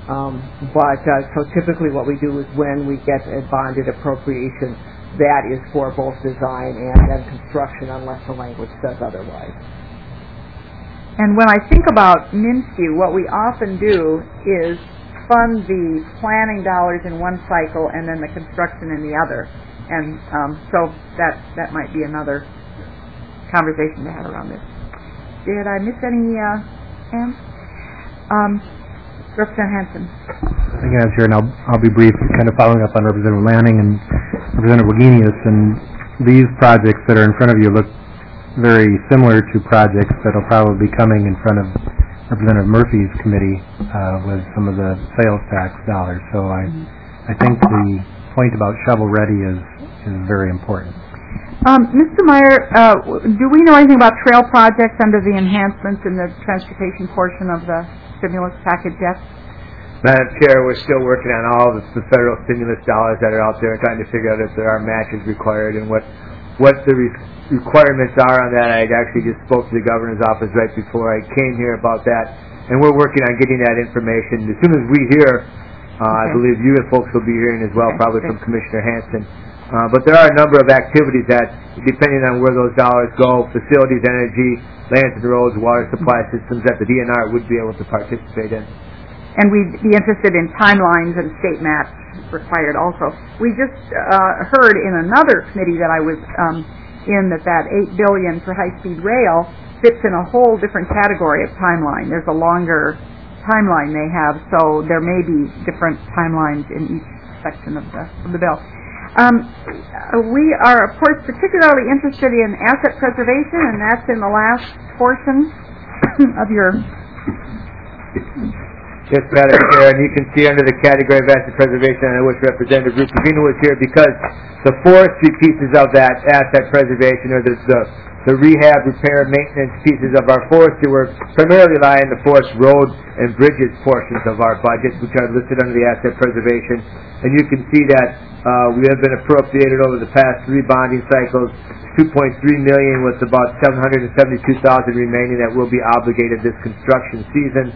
So typically what we do is when we get a bonded appropriation, that is for both design and then construction unless the language says otherwise. And when I think about MnSTU, what we often do is fund the planning dollars in one cycle and then the construction in the other. And so that might be another conversation to have around this. Did I miss any hands? Representative Hanson. Again, I'm here, and I'll be brief, kind of following up on Representative Lanning and Representative Wagenius. And these projects that are in front of you look very similar to projects that will probably be coming in front of Representative Murphy's committee with some of the sales tax dollars. So I think the point about shovel-ready is very important. Mr. Meyer, do we know anything about trail projects under the enhancements in the transportation portion of the stimulus package yet? Madam Chair, we're still working on all the federal stimulus dollars that are out there, trying to figure out if there are matches required and what the requirements are on that. I actually just spoke to the governor's office right before I came here about that, and we're working on getting that information. As soon as we hear, I believe you and folks will be hearing as well, probably from Commissioner Hanson. But there are a number of activities that, depending on where those dollars go, facilities, energy, lands and roads, water supply systems, that the DNR would be able to participate in. And we'd be interested in timelines and state maps required also. We just heard in another committee that I was in that $8 billion for high-speed rail fits in a whole different category of timeline. There's a longer timeline they have, so there may be different timelines in each section of the bill. We are, of course, particularly interested in asset preservation, and that's in the last portion of your... Yes, Madam Chair, and you can see under the category of asset preservation, and I wish Representative Rufino was here, because the forestry pieces of that asset preservation, or the rehab, repair, maintenance pieces of our forestry work, primarily lie in the forest road and bridges portions of our budget, which are listed under the asset preservation. And you can see that we have been appropriated over the past 3 bonding cycles, $2.3 million, with about $772,000 remaining that will be obligated this construction season.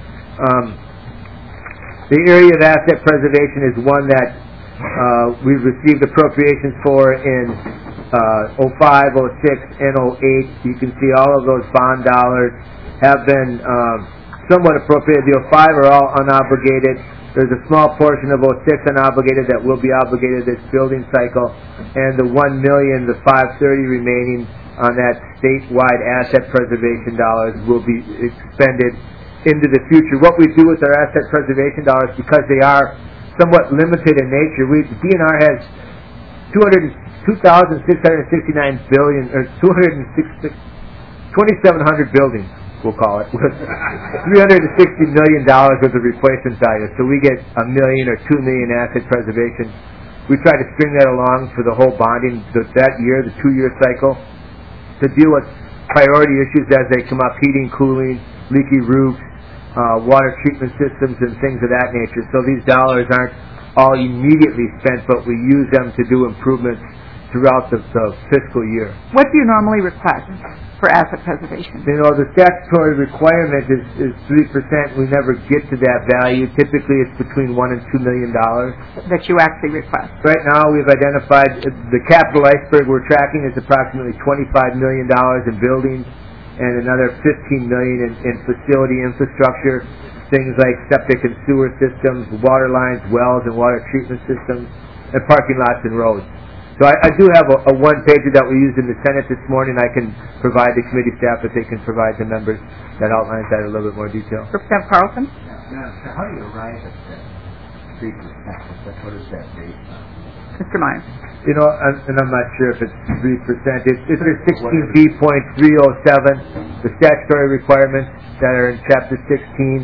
The area of asset preservation is one that we've received appropriations for in 05, 06, and 08. You can see all of those bond dollars have been somewhat appropriated. The 05 are all unobligated. There's a small portion of 06 unobligated that will be obligated this building cycle, and the $1 million, the 530 remaining on that statewide asset preservation dollars will be expended into the future. What we do with our asset preservation dollars, because they are somewhat limited in nature, the DNR has 2,669 billion, or 2,700 buildings, we'll call it, with $360 million worth of replacement value. So we get $1 million or $2 million asset preservation. We try to string that along for the whole bonding that year, the 2-year cycle, to deal with priority issues as they come up: heating, cooling, leaky roofs, water treatment systems, and things of that nature. So these dollars aren't all immediately spent, but we use them to do improvements throughout the fiscal year. What do you normally request for asset preservation? You know, the statutory requirement is 3%. We never get to that value. Typically, it's between $1 and $2 million that you actually request. Right now, we've identified the capital iceberg we're tracking is approximately $25 million in buildings, and another $15 million in facility infrastructure, things like septic and sewer systems, water lines, wells, and water treatment systems, and parking lots and roads. So I do have a one-pager that we used in the Senate this morning. I can provide the committee staff that they can provide to members that outlines that in a little bit more detail. Representative Carlson? How do you arrive at that 3%? What is that based on? Mr. Meyer. You know, and I'm not sure if it's 3%. It's 16B.307, the statutory requirements that are in Chapter 16.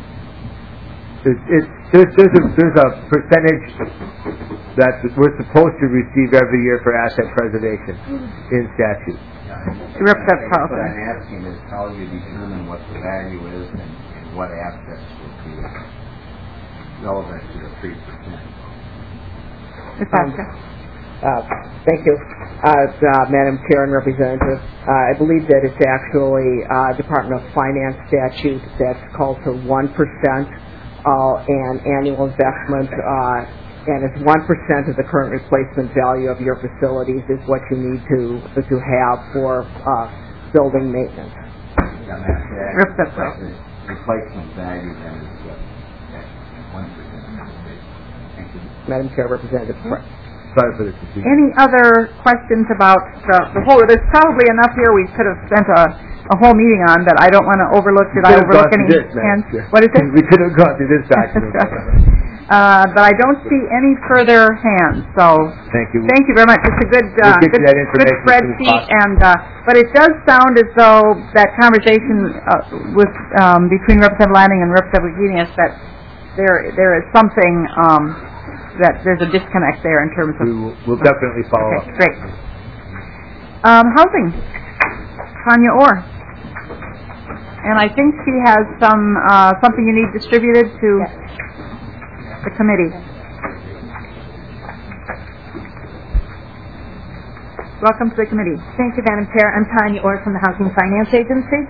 There's a percentage that we're supposed to receive every year for asset preservation in statute. Representative Carlson. What I'm asking is how you determine what the value is and what assets would be relevant to the 3%. Ms. Pastor. Thank you, Madam Chair and Representative. I believe that it's actually Department of Finance statute that's called for 1% and annual investment, and it's 1% of the current replacement value of your facilities is what you need to have for building maintenance. Replacement value then is 1%. Madam Chair, Representative Price. Sorry for the confusion. Any other questions about the whole? There's probably enough here we could have spent a whole meeting on, but I don't want to overlook. Did I overlook any hands? What is it? We could have gone through this document. But I don't see any further hands. So thank you. Thank you very much. It's a good good spreadsheet, and but it does sound as though that conversation with between Representative Lanning and Representative Wagenius that there is something. That there's a disconnect there in terms of... We'll definitely follow up. Great. Housing. Tanya Orr. And I think she has something you need distributed to the committee. Welcome to the committee. Thank you, Madam Chair. I'm Tanya Orr from the Housing Finance Agency.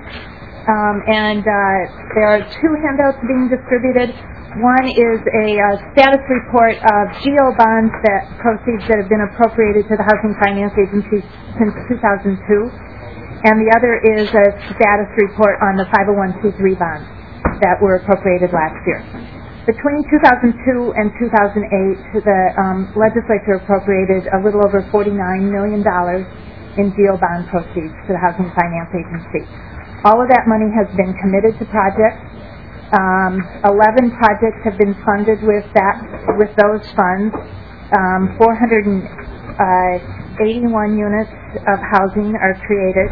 There are two handouts being distributed. One is a status report of GO bonds proceeds that have been appropriated to the Housing Finance Agency since 2002, and the other is a status report on the 501c3 bonds that were appropriated last year. Between 2002 and 2008, the legislature appropriated a little over $49 million in GO bond proceeds to the Housing Finance Agency. All of that money has been committed to projects. 11 projects have been funded with those funds. 481 units of housing are created.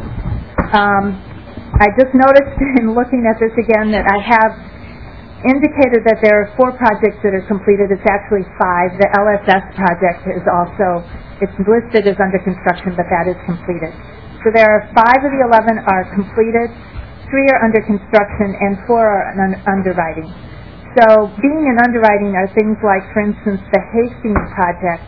I just noticed in looking at this again that I have indicated that there are 4 projects that are completed. It's actually 5. The LSS project is also, it's listed as under construction, but that is completed. So there are 5 of the 11 are completed. 3 are under construction, and 4 are underwriting. So being in underwriting are things like, for instance, the Hastings project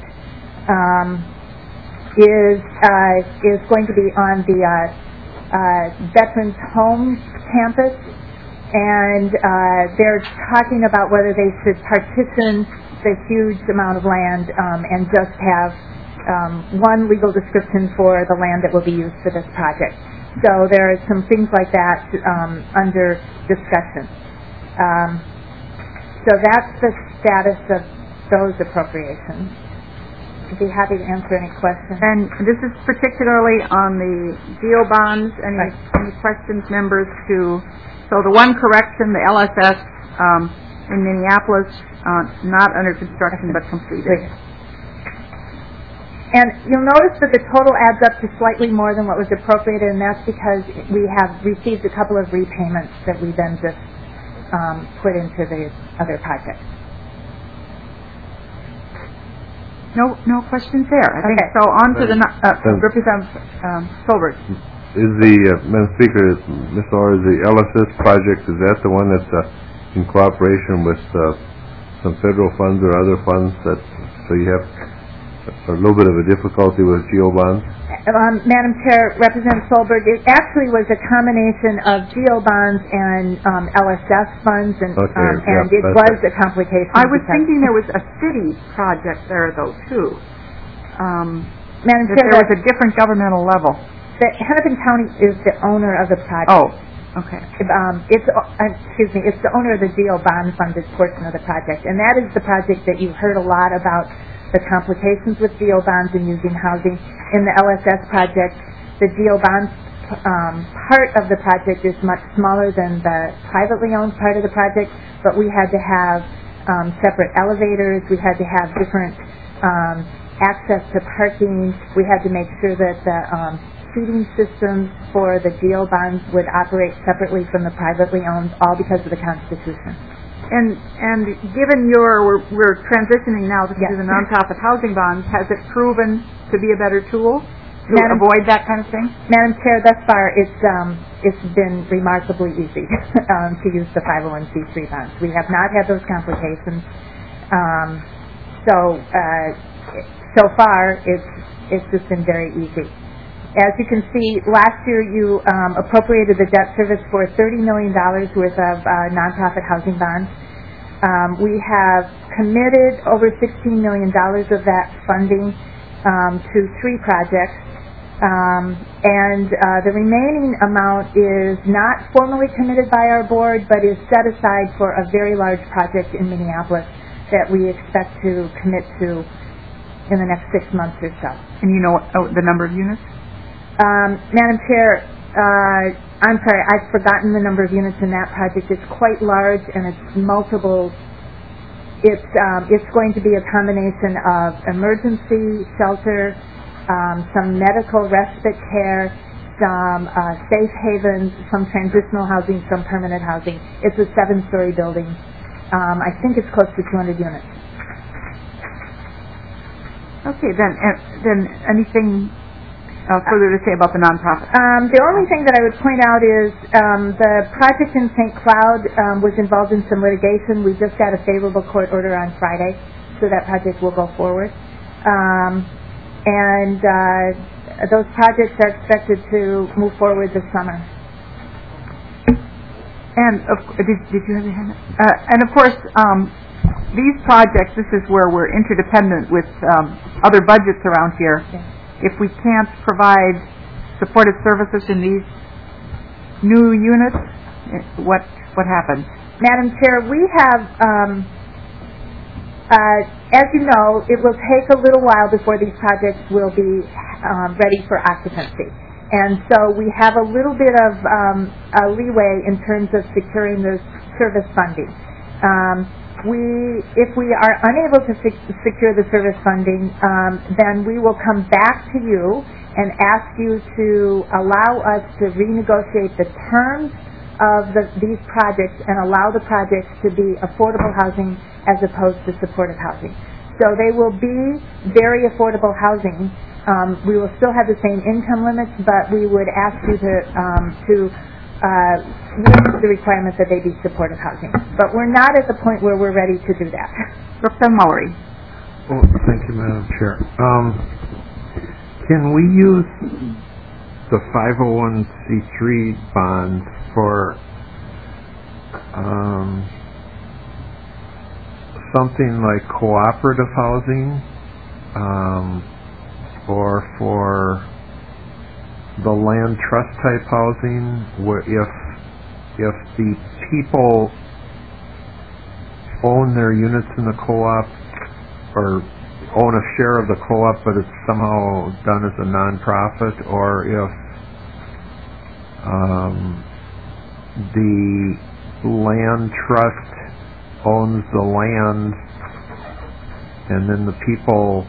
is going to be on the Veterans Home campus, and they're talking about whether they should partition the huge amount of land and just have one legal description for the land that will be used for this project. So there are some things like that under discussion. So that's the status of those appropriations. I'd be happy to answer any questions. And this is particularly on the GO bonds. Any questions, members? So the one correction, the LSS in Minneapolis, not under construction but completed. Right. And you'll notice that the total adds up to slightly more than what was appropriated, and that's because we have received a couple of repayments that we then just put into the other projects. No questions there. I think so. On to the Representative Solberg. Is the Madam Speaker, Ms. Orr, is the LSS project, is that the one that's in cooperation with some federal funds or other funds that so you have a little bit of a difficulty with GO bonds? Madam Chair, Representative Solberg, it actually was a combination of GO bonds and LSS funds, and it was a complication. I was thinking there was a city project there, though, too. Madam Chair, there was a different governmental level. Hennepin County is the owner of the project. Oh, okay. It's the owner of the GO bond funded portion of the project, and that is the project that you've heard a lot about. The complications with GO bonds and using housing. In the LSS project, the GO bonds part of the project is much smaller than the privately owned part of the project, but we had to have separate elevators, we had to have different access to parking, we had to make sure that the seating systems for the GO bonds would operate separately from the privately owned, all because of the Constitution. And given we're transitioning now to the nonprofit housing bonds, has it proven to be a better tool to avoid that kind of thing? Madam Chair, thus far it's been remarkably easy to use the 501c3 bonds. We have not had those complications. So far it's just been very easy. As you can see, last year you appropriated the debt service for $30 million worth of nonprofit housing bonds. We have committed over $16 million of that funding to 3 projects. The remaining amount is not formally committed by our board, but is set aside for a very large project in Minneapolis that we expect to commit to in the next 6 months or so. And you know the number of units? Madam Chair, I'm sorry, I've forgotten the number of units in that project. It's quite large, and it's multiple. It's going to be a combination of emergency shelter, some medical respite care, some safe havens, some transitional housing, some permanent housing. It's a 7-story building. I think it's close to 200 units. Okay, then anything further to say about the nonprofit? The only thing that I would point out is the project in St. Cloud was involved in some litigation. We just got a favorable court order on Friday, so that project will go forward. Those projects are expected to move forward this summer. And did you have your hand up? And of course, these projects, this is where we're interdependent with other budgets around here. Okay. If we can't provide supportive services in these new units, what happens? Madam Chair, we have, as you know, it will take a little while before these projects will be ready for occupancy. And so we have a little bit of leeway in terms of securing the service funding. If we are unable to secure the service funding, then we will come back to you and ask you to allow us to renegotiate the terms of these projects and allow the projects to be affordable housing as opposed to supportive housing. So they will be very affordable housing. We will still have the same income limits, but we would ask you to meet the requirement that they be supportive housing. But we're not at the point where we're ready to do that. Representative Mullery. Oh, thank you, Madam Chair. Can we use the 501c3 bonds for something like cooperative housing or for the land trust type housing, where if the people own their units in the co-op or own a share of the co-op, but it's somehow done as a non-profit, or if the land trust owns the land and then the people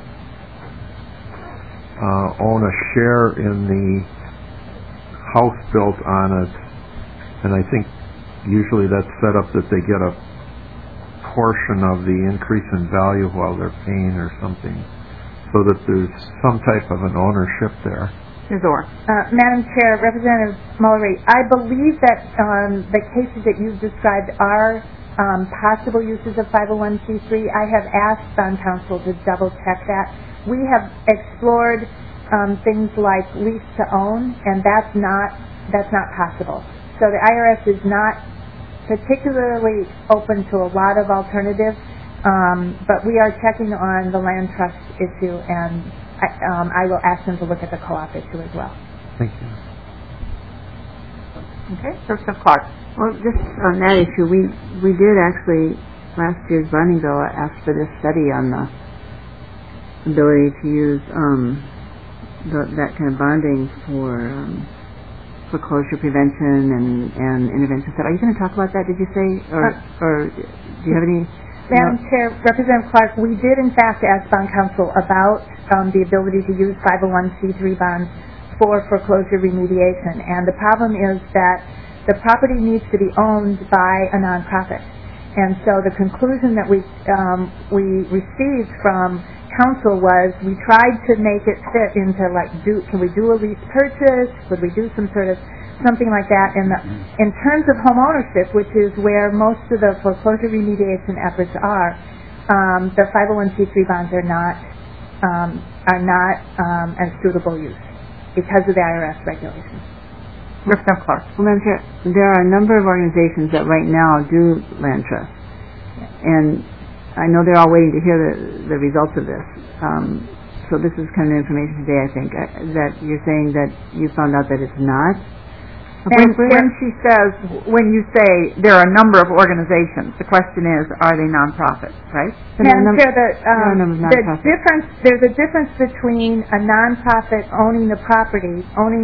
own a share in the house built on it, and I think usually that's set up that they get a portion of the increase in value while they're paying or something, so that there's some type of an ownership there. Ms. Orr. Madam Chair, Representative Mullery, I believe that the cases that you've described are possible uses of 501c3. I have asked bond counsel to double check that. We have explored things like lease to own, and that's not possible. So the IRS is not particularly open to a lot of alternatives, but we are checking on the land trust issue, and I will ask them to look at the co-op issue as well. Thank you. Okay, Representative Clark. Well, just on that issue, we did actually, last year's bonding bill, ask for this study on the ability to use that kind of bonding for foreclosure prevention and intervention. Are you going to talk about that, did you say? Or do you have any... Madam Chair, Representative Clark, we did in fact ask bond counsel about the ability to use 501c3 bonds for foreclosure remediation. And the problem is that the property needs to be owned by a nonprofit. And so the conclusion that we received from council was we tried to make it fit into can we do a lease purchase? Could we do some sort of something like that? And in terms of home ownership, which is where most of the foreclosure remediation efforts are, the 501c3 bonds are not a suitable use because of the IRS regulations. Representative Clark. Well, Madam Chair, there are a number of organizations that right now do land trusts. And I know they're all waiting to hear the results of this. So this is kind of information today, I think, that you're saying that you found out that it's not. When you say there are a number of organizations, the question is, are they nonprofits, right? Madam Chair, there's a difference between a nonprofit owning the property,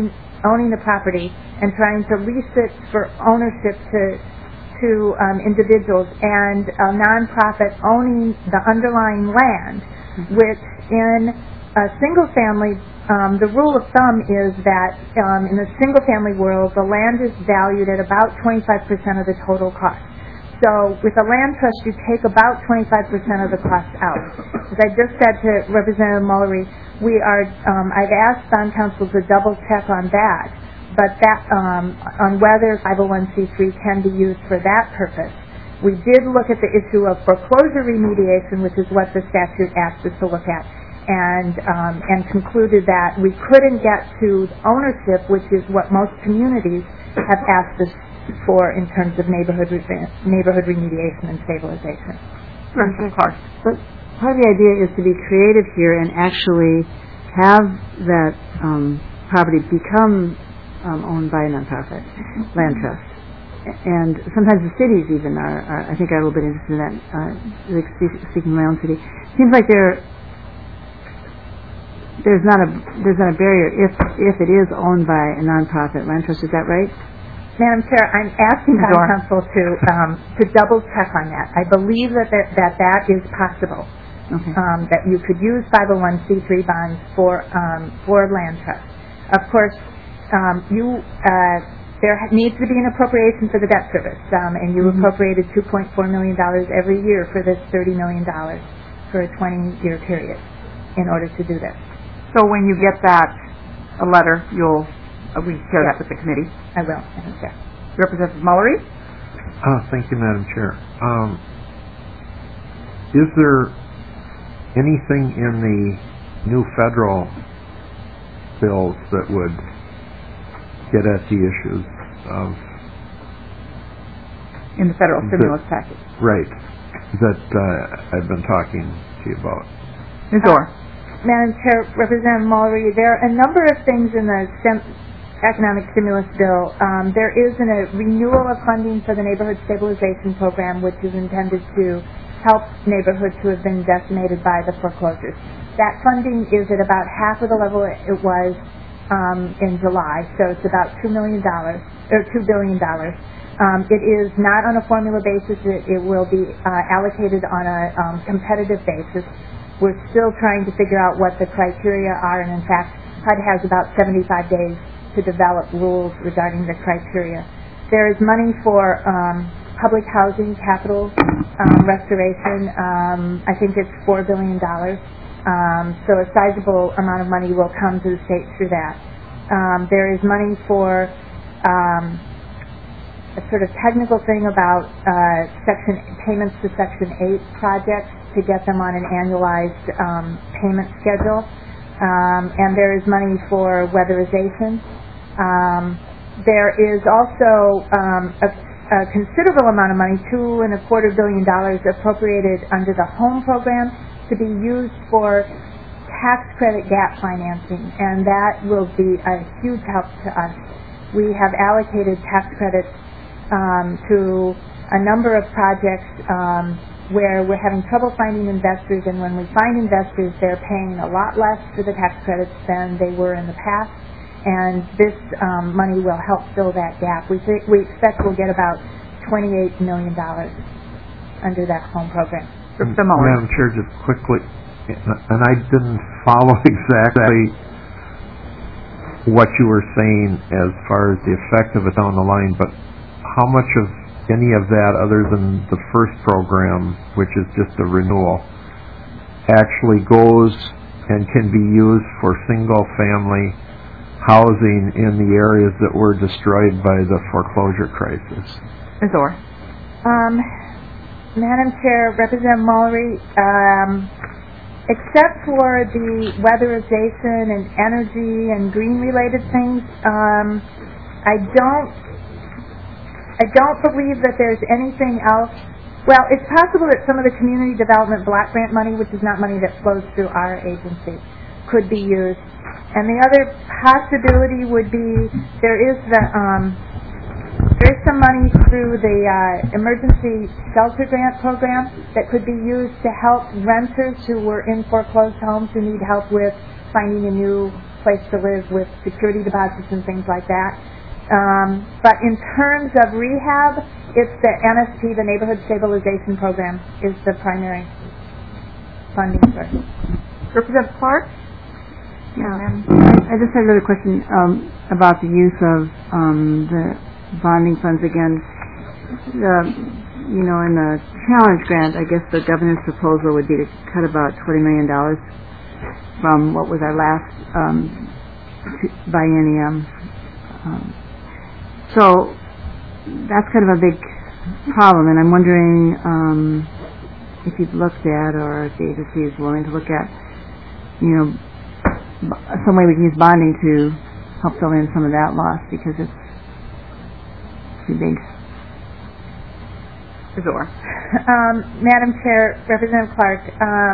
and trying to lease it for ownership to individuals, and a nonprofit owning the underlying land, which in a single family, the rule of thumb is that in the single family world, the land is valued at about 25% of the total cost. So with a land trust, you take about 25% of the cost out. As I just said to Representative Mullery, I've asked bond counsel to double check on that, but that on whether 501c3 can be used for that purpose. We did look at the issue of foreclosure remediation, which is what the statute asked us to look at, and concluded that we couldn't get to ownership, which is what most communities have asked us for in terms of neighborhood remediation and stabilization. Of course. But part of the idea is to be creative here and actually have that property become owned by a nonprofit land trust. And sometimes the cities even are I think, are a little bit interested in that. Like speaking of my own city, it seems like there's not a barrier if it is owned by a nonprofit land trust. Is that right? Madam Chair, I'm asking bond counsel to double check on that. I believe that is possible. Okay. That you could use 501c3 bonds for land trust. Of course, there needs to be an appropriation for the debt service, and you appropriated $2.4 million every year for this $30 million for a 20-year period in order to do this. So when you get a letter, you'll share that with the committee? I will, Madam Chair. Representative Mullery? Thank you, Madam Chair. Is there anything in the new federal bills that would get at the issues of... In the federal stimulus package? Right. That I've been talking to you about. Ms. Orr? Madam Chair, Representative Mullery, there are a number of things in the economic stimulus bill. There is a renewal of funding for the Neighborhood Stabilization Program, which is intended to help neighborhoods who have been decimated by the foreclosures. That funding is at about half of the level it was in July, so it's about $2 billion. It is not on a formula basis. It will be allocated on a competitive basis. We're still trying to figure out what the criteria are, and in fact, HUD has about 75 days to develop rules regarding the criteria. There is money for public housing capital restoration. I think it's $4 billion. So a sizable amount of money will come to the state through that. There is money for a sort of technical thing about payments to Section 8 projects to get them on an annualized payment schedule. And there is money for weatherization. There is also a considerable amount of money, $2.25 billion, appropriated under the HOME program to be used for tax credit gap financing, and that will be a huge help to us. We have allocated tax credits to a number of projects where we're having trouble finding investors, and when we find investors, they're paying a lot less for the tax credits than they were in the past, and this money will help fill that gap. We expect we'll get about $28 million under that HOME program. Madam Chair, just quickly, and I didn't follow exactly what you were saying as far as the effect of it down the line, but how much of any of that, other than the first program, which is just a renewal, actually goes and can be used for single-family housing in the areas that were destroyed by the foreclosure crisis? Ms. Orr? Madam Chair, Representative Mullery, except for the weatherization and energy and green-related things, I don't believe that there's anything else Well, it's possible that some of the community development block grant money, which is not money that flows through our agency, could be used. And the other possibility would be there's some money through the emergency shelter grant program that could be used to help renters who were in foreclosed homes who need help with finding a new place to live with security deposits and things like that. But in terms of rehab, it's the NSP, the Neighborhood Stabilization Program, is the primary funding source. Representative Clark? Yeah, I just had another question about the use of the bonding funds again. In the challenge grant, I guess the governor's proposal would be to cut about $20 million from what was our last biennium. So that's kind of a big problem, and I'm wondering if you've looked at, or if the agency is willing to look at, some way we can use bonding to help fill in some of that loss, because it's too big. Madam Chair, Representative Clark,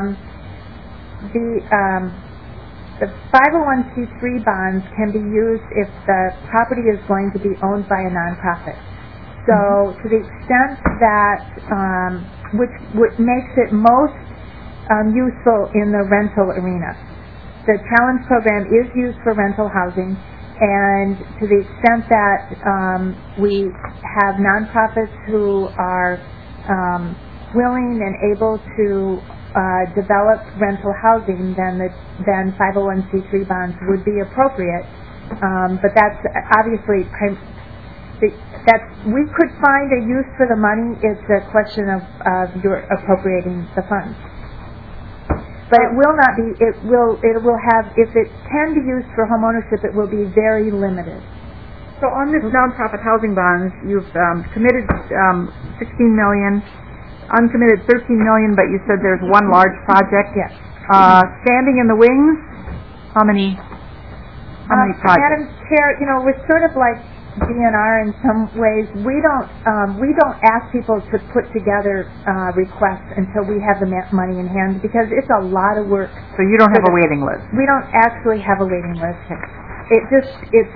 the 501c3 bonds can be used if the property is going to be owned by a nonprofit. So to the extent that, which makes it most useful in the rental arena. The challenge program is used for rental housing, and to the extent that we have nonprofits who are willing and able to develop rental housing, then 501c3 bonds would be appropriate. But that's obviously we could find a use for the money. It's a question of your appropriating the funds. But it will not be. It will have. If it can be used for homeownership, it will be very limited. So on this nonprofit housing bonds, you've committed $16 million, uncommitted $13 million, but you said there's one large project. Yes. Standing in the wings. How many projects? Madam Chair, we're sort of like DNR in some ways. We don't ask people to put together requests until we have the money in hand, because it's a lot of work. So you don't have a waiting list? We don't actually have a waiting list. It's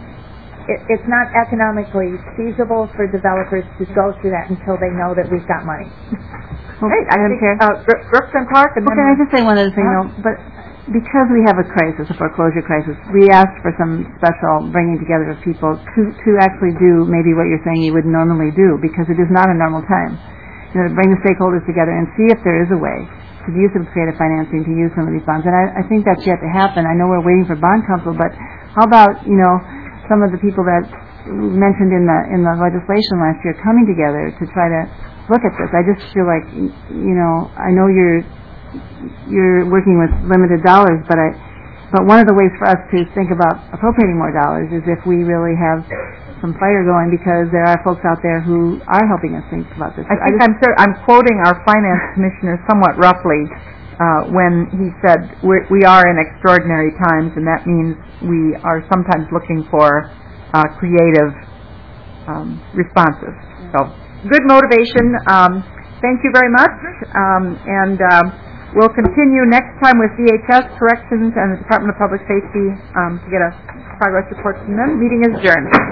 not economically feasible for developers to go through that until they know that we've got money. Great. Representative Clark. And can I just say one other thing, though? But because we have a crisis, a foreclosure crisis, we asked for some special bringing together of people to actually do maybe what you're saying you would normally do, because it is not a normal time. To bring the stakeholders together and see if there is a way to use some creative financing to use some of these bonds. And I think that's yet to happen. I know we're waiting for bond counsel, but how about, some of the people that mentioned in the legislation last year coming together to try to look at this? I just feel like, I know you're working with limited dollars, but one of the ways for us to think about appropriating more dollars is if we really have some fire going, because there are folks out there who are helping us think about this. I'm quoting our finance commissioner somewhat roughly when he said we are in extraordinary times, and that means we are sometimes looking for creative responses. So good motivation. Thank you very much, and we'll continue next time with DHS, Corrections, and the Department of Public Safety to get a progress report from them. Meeting is adjourned.